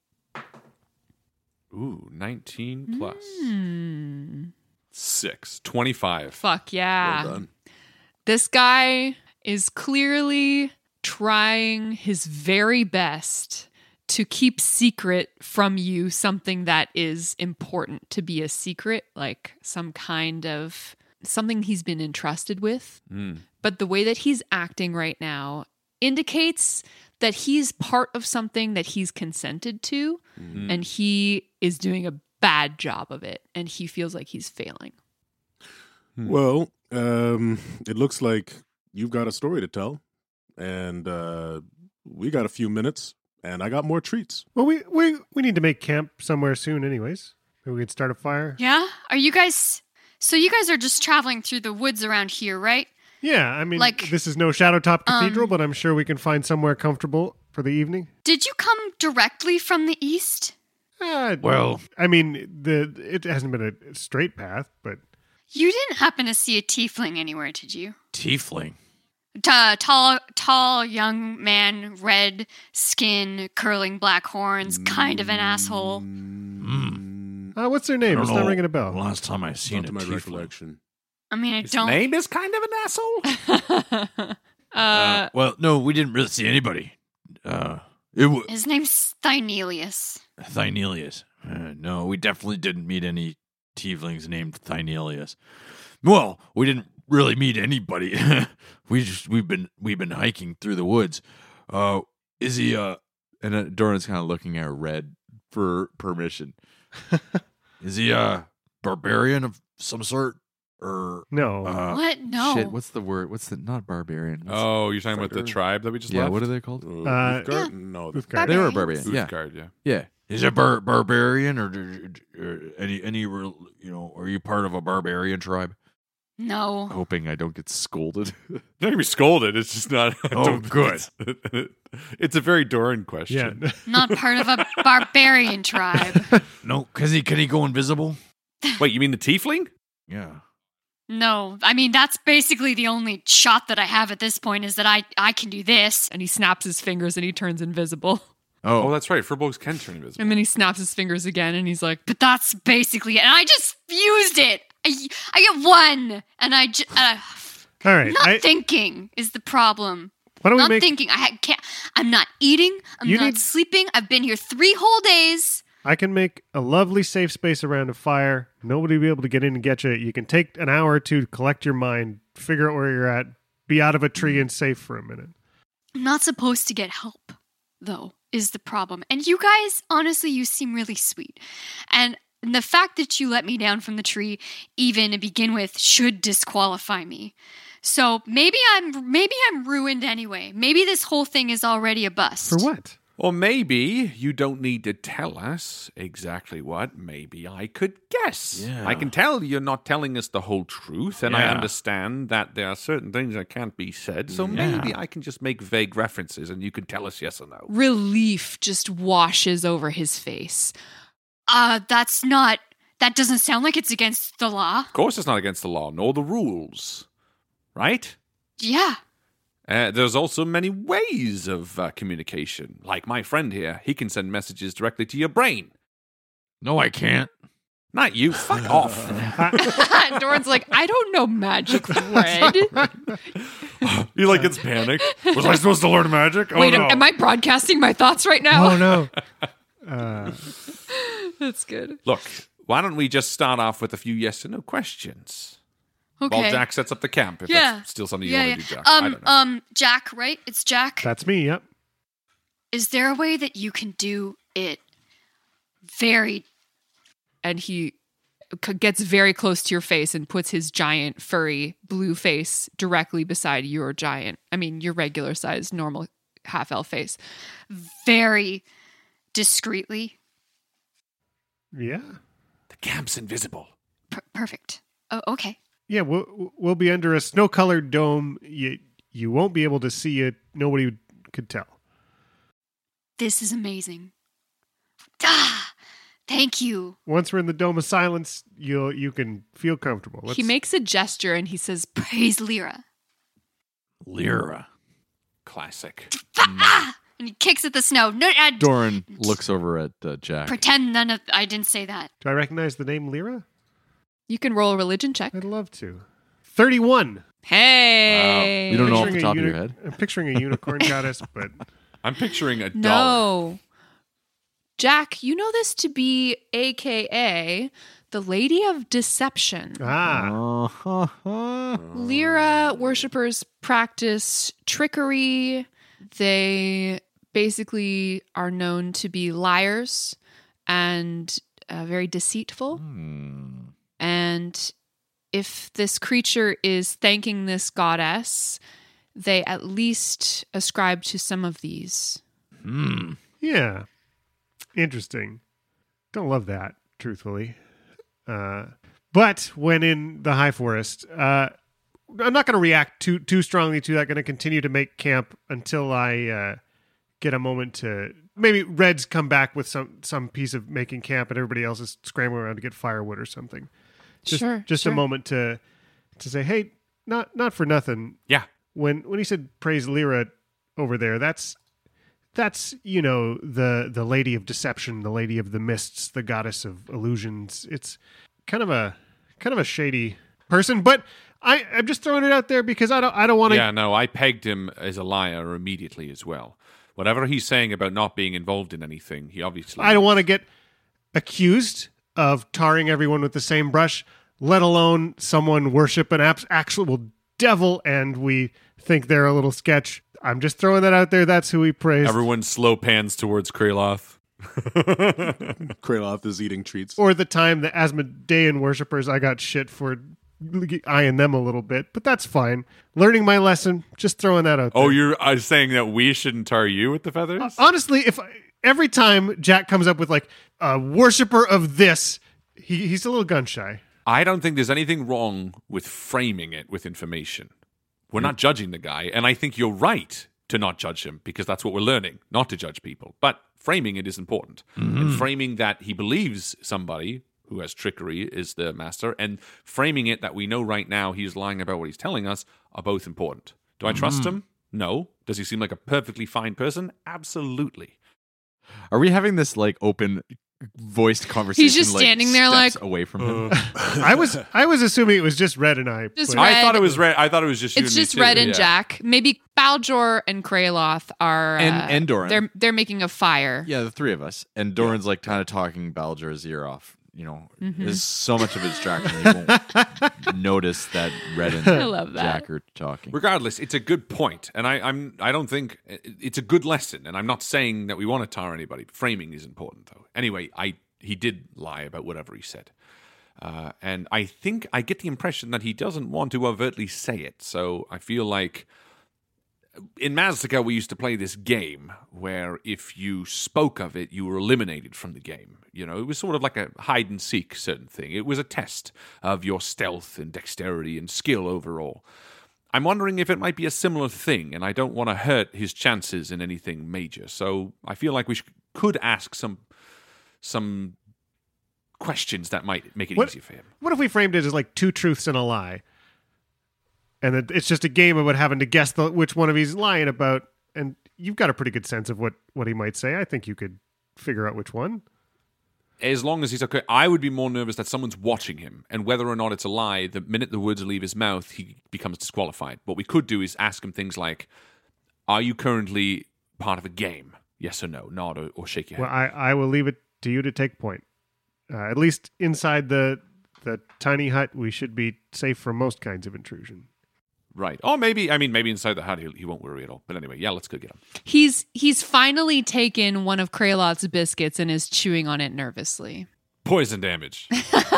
Ooh, nineteen plus. Mm. Six. twenty-five. Fuck yeah. Well done. This guy is clearly trying his very best to keep secret from you something that is important to be a secret, like some kind of something he's been entrusted with. Mm. But the way that he's acting right now indicates that he's part of something that he's consented to, Mm. and he is doing a bad job of it, and he feels like he's failing. Well, um, it looks like you've got a story to tell, and uh, we got a few minutes, and I got more treats. Well, we, we, we need to make camp somewhere soon anyways. Maybe we could start a fire. Yeah? Are you guys... So you guys are just traveling through the woods around here, right? Yeah, I mean, Like, this is no Shadowtop Cathedral, um, but I'm sure we can find somewhere comfortable for the evening. Did you come directly from the east? Uh, Well- I mean, the it hasn't been a straight path, but You didn't happen to see a tiefling anywhere, did you? Tiefling. T- tall, tall young man, red skin, curling black horns, kind of an asshole. Mm. uh, what's their I name? don't It's know. not ringing a bell. Last time I seen Not a to my tiefling. recollection. I mean, I His don't. name is kind of an asshole? uh, Uh, well, no, we didn't really see anybody. Uh, it was His name's Thynelius. Thynelius. Uh, no, we definitely didn't meet any tieflings named Thynelius. Well, we didn't really meet anybody. we just we've been we've been hiking through the woods. Uh, is he? Uh, And uh, Doran's kind of looking at Red for permission. is he a barbarian of some sort? Or No. uh, What? No. Shit, what's the word? What's the not barbarian? What's Oh, you're talking about the Fighter. tribe that we just yeah, left? what are they called? Uh, Uh, Uthgar? yeah. No, Uthgar. They were Barbarians. barbarian. Yeah, Uthgard, yeah. yeah. is a bar- barbarian, or, or any any real- you know? Are you part of a barbarian tribe? No. Hoping I don't get scolded. You're not going to be scolded. It's just not. I Oh, don't think good. It's, it's a very Doran question. Yeah. Not part of a barbarian tribe. No, cause he can he go invisible? Wait, you mean the tiefling? Yeah. No. I mean, that's basically the only shot that I have at this point is that I, I can do this. and he snaps his fingers and he turns invisible. Oh, Oh, that's right. Furbolgs can turn invisible. And then he snaps his fingers again and he's like, But that's basically it. And I just used it. I, I get one. And I just... Uh, All right. not I, thinking is the problem. why don't we Not make? thinking. I ha- can't. I'm not eating. I'm You not need- sleeping. I've been here three whole days. I can make a lovely safe space around a fire. Nobody will be able to get in and get you. You can take an hour or two to collect your mind, figure out where you're at, be out of a tree and safe for a minute. I'm not supposed to get help, though, is the problem. And you guys, honestly, you seem really sweet. And the fact that you let me down from the tree, even to begin with, should disqualify me. So maybe I'm maybe I'm ruined anyway. Maybe this whole thing is already a bust. For what? Or maybe you don't need to tell us exactly what. Maybe I could guess. Yeah. I can tell you're not telling us the whole truth, and I Yeah. understand that there are certain things that can't be said. So Yeah. maybe I can just make vague references, and you can tell us yes or no. Relief just washes over his face. Uh, that's not... That doesn't sound like it's against the law. Of course, it's not against the law nor the rules, right? Yeah. Uh, there's also many ways of uh, communication. Like my friend here, he can send messages directly to your brain. No, I can't. Not you. Fuck off. Doran's like, I don't know magic, Red. He like gets panicked. Was I supposed to learn magic? Oh, Wait, no. am, am I broadcasting my thoughts right now? Oh, no. Uh, That's good. Look, why don't we just start off with a few yes or no questions? Okay. While Jack sets up the camp, if Yeah. that's still something you yeah, want yeah. to do, Jack. I Um, don't know. um, Jack, right? It's Jack. that's me, yep. Is there a way that you can do it very... And he c- gets very close to your face and puts his giant, furry, blue face directly beside your giant, I mean, your regular sized, normal half-elf face. very discreetly? Yeah. The camp's invisible. Per- perfect. Oh, okay. Yeah, we'll, we'll be under a snow-colored dome. You, you won't be able to see it. Nobody could tell. This is amazing. Ah, thank you. Once we're in the dome of silence, you'll you can feel comfortable. Let's- He makes a gesture and he says, Praise Lyra. Lyra. Classic. Ah! And he kicks at the snow. No, I Doran looks over at uh, Jack. pretend none of I didn't say that. Do I recognize the name Lyra? you can roll a religion check. I'd love to. thirty-one. Hey. You don't know off the Picturing a top of uni- your head? I'm picturing a unicorn goddess, but I'm picturing a dollar. No. Jack, you know this to be A K A the Lady of Deception. ah, Uh-huh. Lyra worshippers practice trickery. They basically are known to be liars and uh, very deceitful. Hmm. And if this creature is thanking this goddess, they at least ascribe to some of these. Hmm. yeah, interesting. Don't love that, truthfully. Uh, but when in the high forest, uh, I'm not going to react too too strongly to that. Going to continue to make camp until I uh, get a moment to. Maybe Red's come back with some some piece of making camp, and everybody else is scrambling around to get firewood or something. Just, Sure, just sure. a moment to to say, hey, not not for nothing. Yeah. When when he said praise Lyra over there, that's that's you know the the lady of deception, the lady of the mists, the goddess of illusions. It's kind of a kind of a shady person, but I I'm just throwing it out there because I don't I don't want to. Yeah, no, I pegged him as a liar immediately as well. Whatever he's saying about not being involved in anything, he obviously... I don't want to get accused of tarring everyone with the same brush, let alone someone worship an abs- actual devil and we think they're a little sketch. I'm just throwing that out there. That's who we praise. Everyone slow pans towards Kraloth. Kraloth is eating treats. Or the time the Asmodean worshippers, I got shit for eyeing them a little bit, but that's fine. Learning my lesson, just throwing that out there. Oh, you're uh, saying that we shouldn't tar you with the feathers? Honestly, if I, every time Jack comes up with like a worshiper of this, he, he's a little gun shy. I don't think there's anything wrong with framing it with information. We're not judging the guy, and I think you're right to not judge him because that's what we're learning, not to judge people. But framing it is important. And framing that he believes somebody who has trickery is the master, and framing it that we know right now he's lying about what he's telling us are both important. Do I trust him? No. Does he seem like a perfectly fine person? Absolutely. Are we having this like open voiced conversation? He's just like, standing there steps like- away from him. I was I was assuming it was just Red and I. Just but- Red. I thought it was red. I thought it was just you It's and me just too. Red and Yeah. Jack. Maybe Baljor and Kraloth are... Uh, And- and Doran. They're, they're making a fire. Yeah, the three of us. And Doran's like kind of talking Balger's ear off. you know, Mhm. there's so much of a distraction you won't notice that Red and I love that. Jack are talking. Regardless, it's a good point, and I, I'm I don't think it's a good lesson. And I'm not saying that we want to tar anybody. Framing is important, though. Anyway, I he did lie about whatever he said, uh, and I think I get the impression that he doesn't want to overtly say it. So I feel like in Mazdaca we used to play this game where if you spoke of it, you were eliminated from the game. You know, it was sort of like a hide and seek certain thing. It was a test of your stealth and dexterity and skill overall. I'm wondering if it might be a similar thing, and I don't want to hurt his chances in anything major. So I feel like we sh- could ask some some questions that might make it What- easier for him. What if we framed it as like two truths and a lie? And it- it's just a game about having to guess the, which one of he's lying about. And you've got a pretty good sense of what, what he might say. I think you could figure out which one. As long as he's okay. I would be more nervous that someone's watching him, and whether or not it's a lie, the minute the words leave his mouth, he becomes disqualified. What we could do is ask him things like, are you currently part of a game? Yes or no, nod or, or shake your Well, head. I, I will leave it to you to take point. Uh, at least inside the the tiny hut, we should be safe from most kinds of intrusion. Right. Or maybe, I mean, maybe inside the hut he, he won't worry at all. But anyway, yeah, let's go get him. He's he's finally taken one of Kraylot's biscuits and is chewing on it nervously. Poison damage.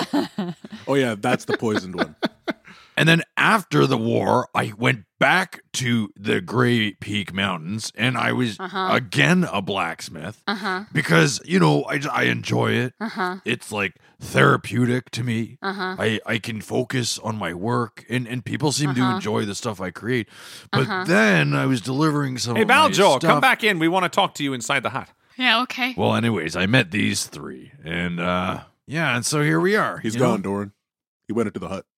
Oh, yeah, that's the poisoned one. And then after the war, I went back to the Gray Peak Mountains, and I was Uh-huh. again a blacksmith Uh-huh. because, you know, I, I enjoy it. Uh-huh. It's like therapeutic to me. Uh-huh. I, I can focus on my work, and, and people seem to Uh-huh. enjoy the stuff I create. But Uh-huh. then I was delivering some Hey, of my Valjor, come stuff. back in. We want to talk to you inside the hut. Yeah, okay. Well, anyways, I met these three, and uh, yeah, and so here we are. He's you know? gone, Doran. He went into the hut.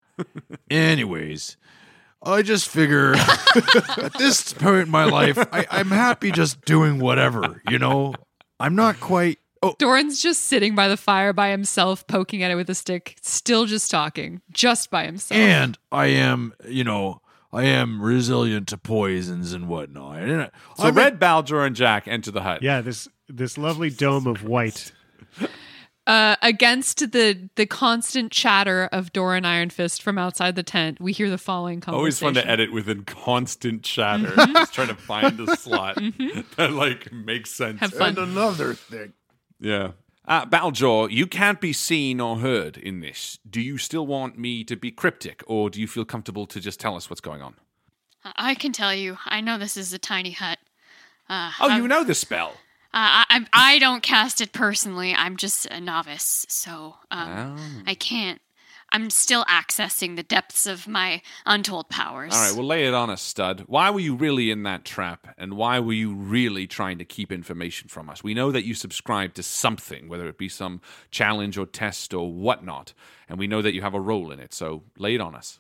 Anyways, I just figure at this point in my life, I, I'm happy just doing whatever, you know? I'm not quite. Oh, Doran's just sitting by the fire by himself, poking at it with a stick, still just talking, just by himself. and I am, you know, I am resilient to poisons and whatnot. And I- So I'm Red, Baldur, and Jack enter the hut. Yeah, this this lovely dome of white. Uh, against the the constant chatter of Doran Ironfist from outside the tent, we hear the following conversation. Always fun to edit within constant chatter. Mhm. Just trying to find a slot Mhm. that like makes sense. Have fun. And another thing. Yeah. Uh, Baldur, you can't be seen or heard in this. Do you still want me to be cryptic, or do you feel comfortable to just tell us what's going on? I can tell you. I know this is a tiny hut. Uh, Oh, I'm- you know the spell. Uh, I, I I don't cast it personally. I'm just a novice, so um, Oh. I can't. I'm still accessing the depths of my untold powers. All right, well, lay it on us, stud. Why were you really in that trap, and why were you really trying to keep information from us? We know that you subscribe to something, whether it be some challenge or test or whatnot, and we know that you have a role in it, so lay it on us.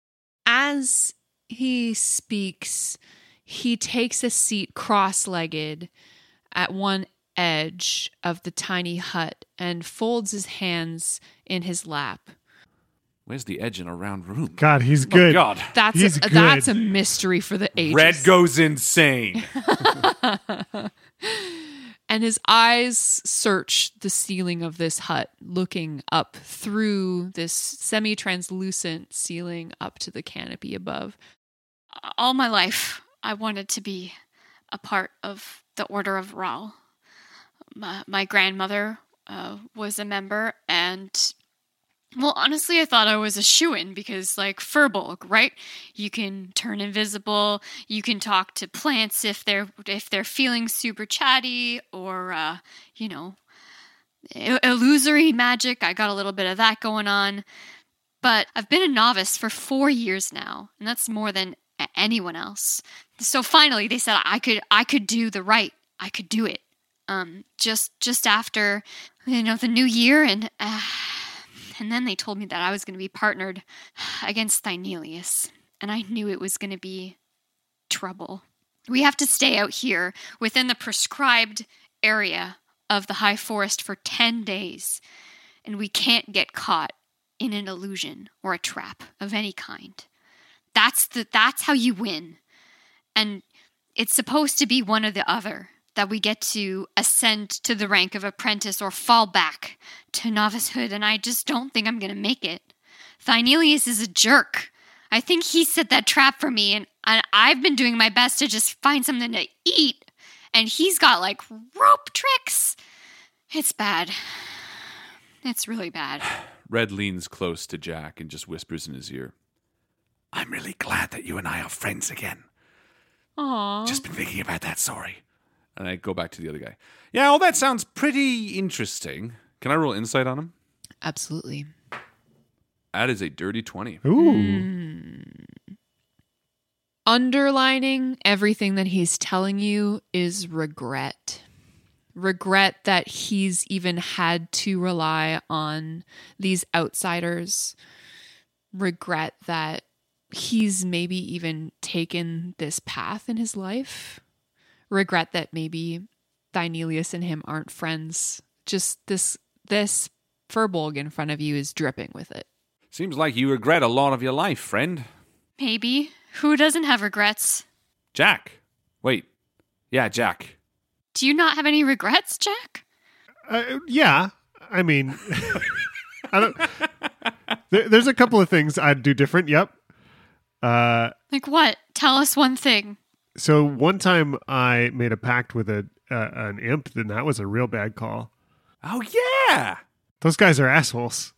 As he speaks, he takes a seat cross-legged at one edge of the tiny hut and folds his hands in his lap. Where's the edge in a round room? God, he's Oh, good. God. That's He's a, good. that's a mystery for the ages. Red goes insane. And his eyes search the ceiling of this hut, looking up through this semi-translucent ceiling up to the canopy above. All my life, I wanted to be a part of the Order of Ral. My, my grandmother uh, was a member, and well, honestly, I thought I was a shoo-in because, like, Furbolg, right? You can turn invisible. You can talk to plants if they're if they're feeling super chatty, or uh, you know, il- illusory magic. I got a little bit of that going on, but I've been a novice for four years now, and that's more than a- anyone else. So finally, they said I could I could do the right. I could do it. Um, just just after you know the new year and. Uh, And then they told me that I was going to be partnered against Thynelius, and I knew it was going to be trouble. We have to stay out here within the prescribed area of the High Forest for ten days, and we can't get caught in an illusion or a trap of any kind. That's the that's how you win. And it's supposed to be one or the other. that we get to ascend to the rank of apprentice or fall back to novicehood, and I just don't think I'm going to make it. Thynelius is a jerk. I think he set that trap for me, and, and I've been doing my best to just find something to eat, and he's got, like, rope tricks. It's bad. It's really bad. Red leans close to Jack and just whispers in his ear, I'm really glad that you and I are friends again. Aww. Just been thinking about that, sorry. And I go back to the other guy. Yeah, well, that sounds pretty interesting. Can I roll insight on him? Absolutely. That is a dirty twenty. Ooh. Mm. Underlining everything that he's telling you is regret. Regret that he's even had to rely on these outsiders. Regret that he's maybe even taken this path in his life. Regret that maybe Thynelius and him aren't friends. Just this this Firbolg in front of you is dripping with it. Seems like you regret a lot of your life, friend. Maybe. Who doesn't have regrets? Jack. Wait. Yeah, Jack. Do you not have any regrets, Jack? Uh, yeah. I mean, I don't. There, there's a couple of things I'd do different. Yep. Uh, like what? Tell us one thing. So one time I made a pact with a uh, an imp, and that was a real bad call. Oh, yeah. Those guys are assholes.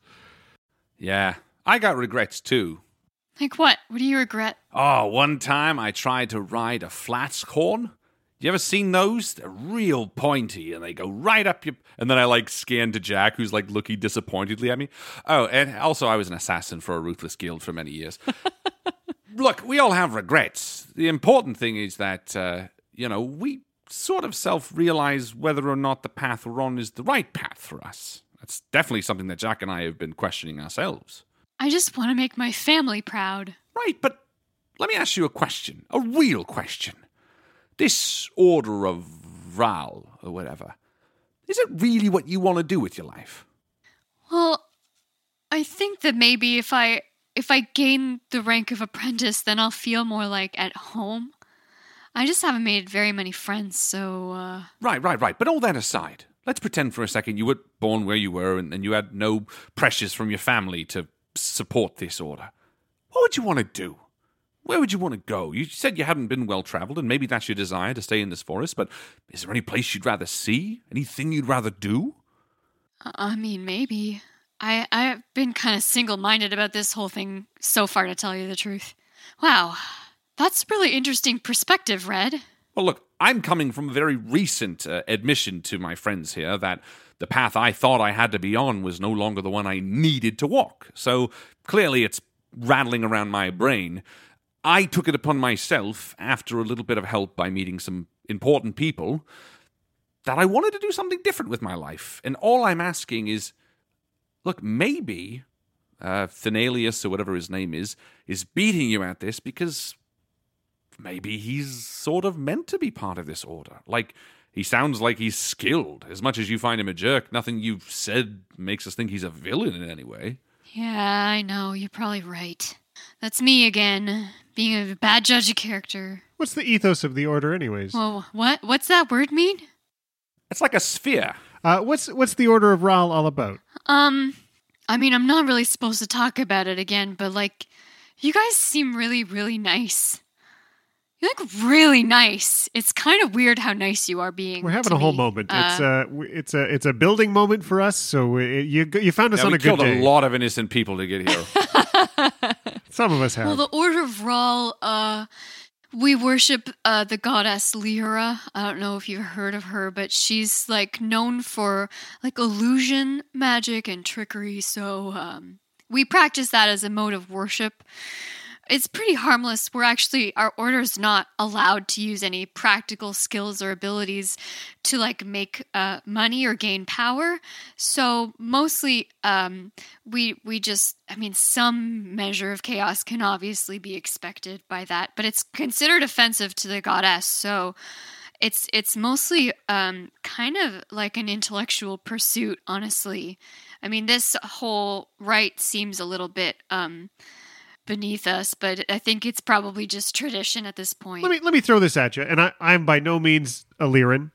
Yeah. I got regrets, too. Like what? What do you regret? Oh, one time I tried to ride a flatscorn. You ever seen those? They're real pointy, and they go right up your... And then I, like, scanned to Jack, who's, like, looking disappointedly at me. Oh, and also I was an assassin for a ruthless guild for many years. Look, we all have regrets. The important thing is that, uh, you know, we sort of self-realize whether or not the path we're on is the right path for us. That's definitely something that Jack and I have been questioning ourselves. I just want to make my family proud. Right, but let me ask you a question. A real question. This Order of Vral, or whatever, is it really what you want to do with your life? Well, I think that maybe if I if I gain the rank of apprentice, then I'll feel more like at home. I just haven't made very many friends, so... Uh... Right, right, right. But all that aside, let's pretend for a second you were born where you were and, and you had no pressures from your family to support this order. What would you want to do? Where would you want to go? You said you hadn't been well-traveled, and maybe that's your desire to stay in this forest, but is there any place you'd rather see? Anything you'd rather do? I mean, maybe. I, I've been kind of single-minded about this whole thing so far, to tell you the truth. Wow, that's really interesting perspective, Red. Well, look, I'm coming from a very recent uh, admission to my friends here that the path I thought I had to be on was no longer the one I needed to walk. So clearly it's rattling around my brain. I took it upon myself, after a little bit of help by meeting some important people, that I wanted to do something different with my life. And all I'm asking is, look, maybe uh, Thynelius, or whatever his name is, is beating you at this because maybe he's sort of meant to be part of this order. Like, he sounds like he's skilled. As much as you find him a jerk, nothing you've said makes us think he's a villain in any way. Yeah, I know. You're probably right. That's me again, being a bad judge of character. What's the ethos of the order anyways? Well, what? What's that word mean? It's like a sphere. Uh, what's what's the Order of Vral all about? Um, I mean, I'm not really supposed to talk about it again, but, like, you guys seem really, really nice. You look really nice. It's kind of weird how nice you are being. We're having to a whole me. moment. Uh, it's a it's a it's a building moment for us. So it, you you found us yeah, on we a good killed day. a lot of innocent people to get here. Some of us have. Well, the Order of Vral, uh, we worship uh, the goddess Lyra. I don't know if you've heard of her, but she's, like, known for, like, illusion, magic, and trickery. So um, we practice that as a mode of worship. It's pretty harmless. We're actually, our order's not allowed to use any practical skills or abilities to, like, make uh, money or gain power. So mostly um, we we just, I mean, some measure of chaos can obviously be expected by that, but it's considered offensive to the goddess. So it's it's mostly um, kind of like an intellectual pursuit, honestly. I mean, this whole rite seems a little bit... Um, beneath us, but I think it's probably just tradition at this point. Let me let me throw this at you, and I, I'm by no means a Lyran.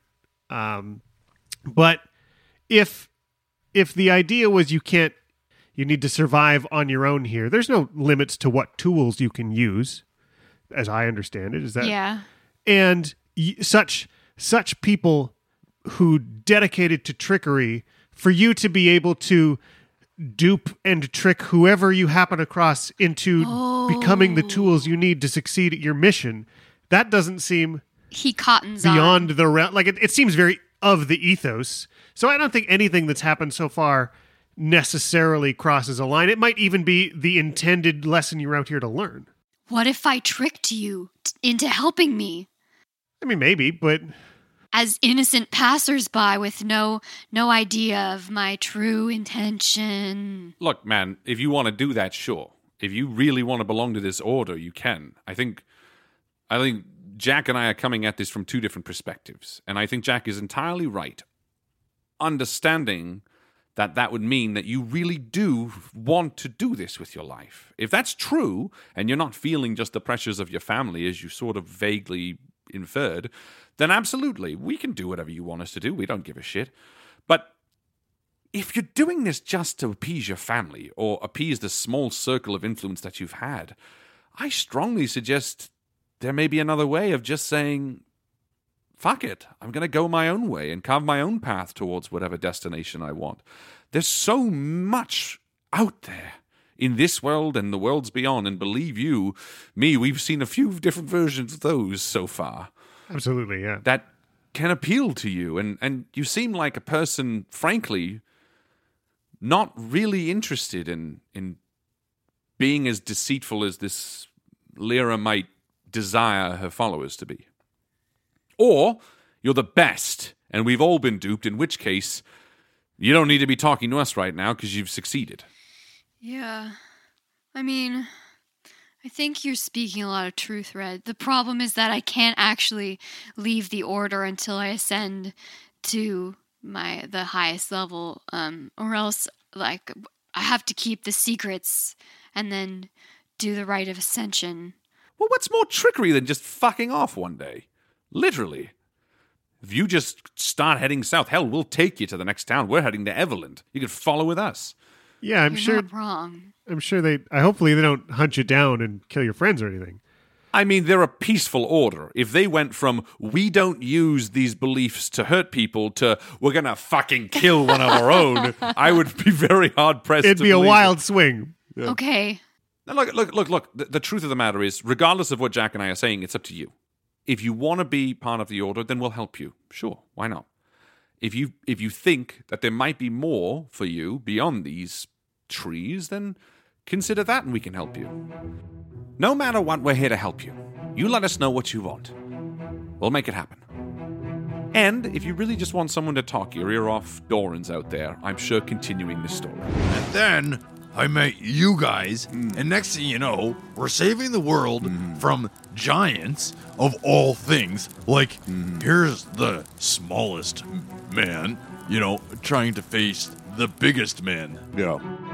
Um, but if if the idea was you can't, you need to survive on your own here, there's no limits to what tools you can use, as I understand it. Is that yeah? And y- such such people who dedicated to trickery, for you to be able to dupe and trick whoever you happen across into oh. becoming the tools you need to succeed at your mission, that doesn't seem he cottons beyond on. the realm. Like it, it seems very of the ethos. So I don't think anything that's happened so far necessarily crosses a line. It might even be the intended lesson you're out here to learn. What if I tricked you t- into helping me? I mean, maybe, but as innocent passersby with no no idea of my true intention. Look, man, if you want to do that, sure. If you really want to belong to this order, you can. I think, I think Jack and I are coming at this from two different perspectives, and I think Jack is entirely right. Understanding that that would mean that you really do want to do this with your life. If that's true, and you're not feeling just the pressures of your family as you sort of vaguely inferred, then absolutely, we can do whatever you want us to do. We don't give a shit. But if you're doing this just to appease your family or appease the small circle of influence that you've had, I strongly suggest there may be another way of just saying, fuck it, I'm going to go my own way and carve my own path towards whatever destination I want. There's so much out there in this world and the worlds beyond, and believe you me, we've seen a few different versions of those so far. Absolutely, yeah. That can appeal to you, and, and you seem like a person, frankly, not really interested in in being as deceitful as this Lyra might desire her followers to be. Or you're the best, and we've all been duped, in which case you don't need to be talking to us right now because you've succeeded. Yeah. I mean, I think you're speaking a lot of truth, Red. The problem is that I can't actually leave the order until I ascend to my the highest level, um, or else, like, I have to keep the secrets and then do the rite of ascension. Well, what's more trickery than just fucking off one day? Literally. If you just start heading south, hell, we'll take you to the next town. We're heading to Everland. You could follow with us. Yeah, I'm You're sure. not wrong. I'm sure they. I hopefully they don't hunt you down and kill your friends or anything. I mean, they're a peaceful order. If they went from, we don't use these beliefs to hurt people, to, we're going to fucking kill one of our own, I would be very hard-pressed It'd to be a believe wild it. swing. Yeah. Okay. Now, look, look, look, look. The, the truth of the matter is, regardless of what Jack and I are saying, it's up to you. If you want to be part of the order, then we'll help you. Sure, why not? If you if you think that there might be more for you beyond these trees, then consider that and we can help you. No matter what, we're here to help you. You let us know what you want. We'll make it happen. And if you really just want someone to talk your ear off, Doran's out there, I'm sure, continuing this story. And then I met you guys, mm. and next thing you know, we're saving the world mm. from giants of all things. Like, mm. here's the smallest man, you know, trying to face the biggest man. Yeah.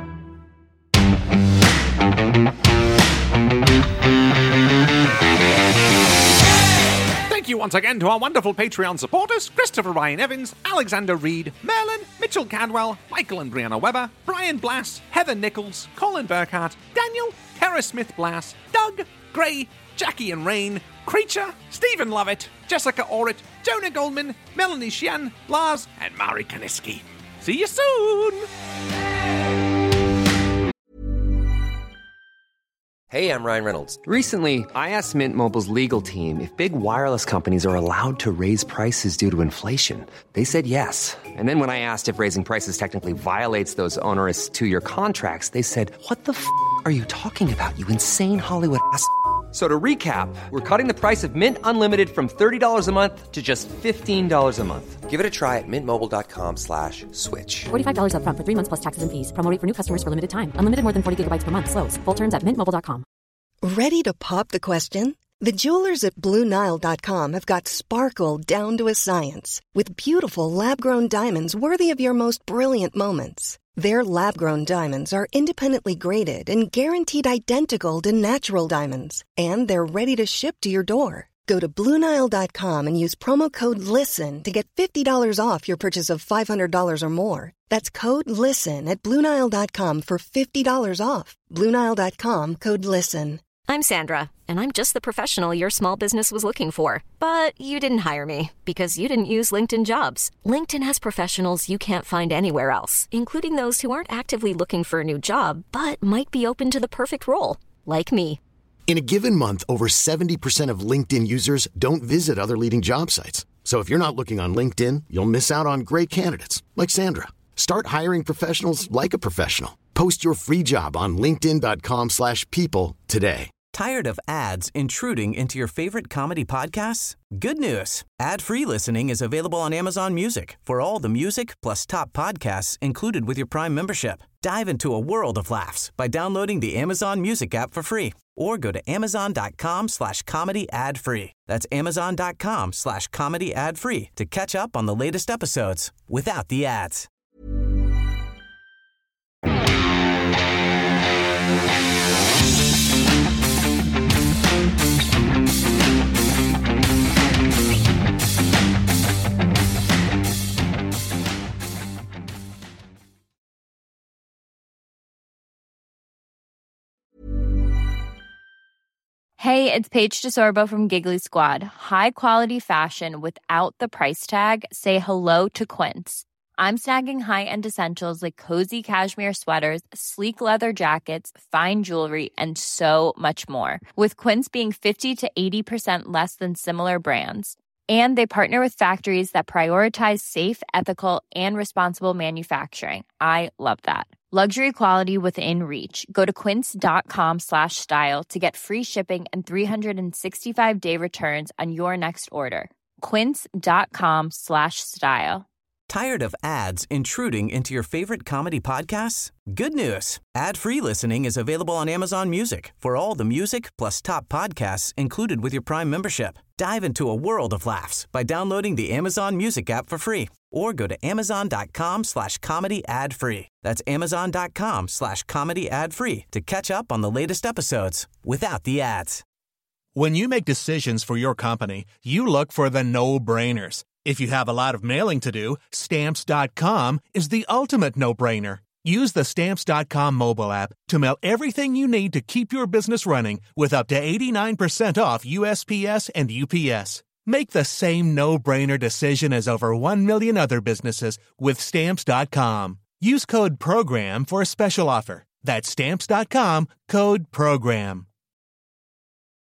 Thank you once again to our wonderful Patreon supporters, Christopher Ryan Evans, Alexander Reed, Merlin, Mitchell Cadwell, Michael and Brianna Weber, Brian Blass, Heather Nichols, Colin Burkhart, Daniel, Kara Smith-Blass, Doug, Gray, Jackie and Rain, Creature, Stephen Lovett, Jessica Orrit, Jonah Goldman, Melanie Xian, Lars, and Mari Kaniski. See you soon! Hey, I'm Ryan Reynolds. Recently, I asked Mint Mobile's legal team if big wireless companies are allowed to raise prices due to inflation. They said yes. And then when I asked if raising prices technically violates those onerous two-year contracts, they said, what the f*** are you talking about, you insane Hollywood ass f- So to recap, we're cutting the price of Mint Unlimited from thirty dollars a month to just fifteen dollars a month. Give it a try at mintmobile.com slash switch. forty-five dollars up front for three months plus taxes and fees. Promo rate for new customers for limited time. Unlimited more than forty gigabytes per month. Slows full terms at mint mobile dot com. Ready to pop the question? The jewelers at Blue Nile dot com have got sparkle down to a science with beautiful lab-grown diamonds worthy of your most brilliant moments. Their lab-grown diamonds are independently graded and guaranteed identical to natural diamonds, and they're ready to ship to your door. Go to Blue Nile dot com and use promo code LISTEN to get fifty dollars off your purchase of five hundred dollars or more. That's code LISTEN at Blue Nile dot com for fifty dollars off. Blue Nile dot com, code LISTEN. I'm Sandra, and I'm just the professional your small business was looking for. But you didn't hire me because you didn't use LinkedIn Jobs. LinkedIn has professionals you can't find anywhere else, including those who aren't actively looking for a new job, but might be open to the perfect role, like me. In a given month, over seventy percent of LinkedIn users don't visit other leading job sites. So if you're not looking on LinkedIn, you'll miss out on great candidates like Sandra. Start hiring professionals like a professional. Post your free job on linkedin dot com slash people today. Tired of ads intruding into your favorite comedy podcasts? Good news. Ad-free listening is available on Amazon Music for all the music plus top podcasts included with your Prime membership. Dive into a world of laughs by downloading the Amazon Music app for free or go to amazon dot com slash comedy ad free. That's amazon dot com slash comedy ad free to catch up on the latest episodes without the ads. Hey, it's Paige DeSorbo from Giggly Squad. High quality fashion without the price tag. Say hello to Quince. I'm snagging high-end essentials like cozy cashmere sweaters, sleek leather jackets, fine jewelry, and so much more. With Quince being fifty to eighty percent less than similar brands. And they partner with factories that prioritize safe, ethical, and responsible manufacturing. I love that. Luxury quality within reach. Go to quince dot com slash style to get free shipping and three sixty-five day returns on your next order. quince dot com slash style. Tired of ads intruding into your favorite comedy podcasts? Good news. Ad-free listening is available on Amazon Music for all the music plus top podcasts included with your Prime membership. Dive into a world of laughs by downloading the Amazon Music app for free or go to amazon dot com slash comedy ad free. That's amazon dot com slash comedy ad free to catch up on the latest episodes without the ads. When you make decisions for your company, you look for the no-brainers. If you have a lot of mailing to do, stamps dot com is the ultimate no-brainer. Use the stamps dot com mobile app to mail everything you need to keep your business running with up to eighty-nine percent off U S P S and U P S. Make the same no-brainer decision as over one million other businesses with stamps dot com. Use code PROGRAM for a special offer. That's stamps dot com, code PROGRAM.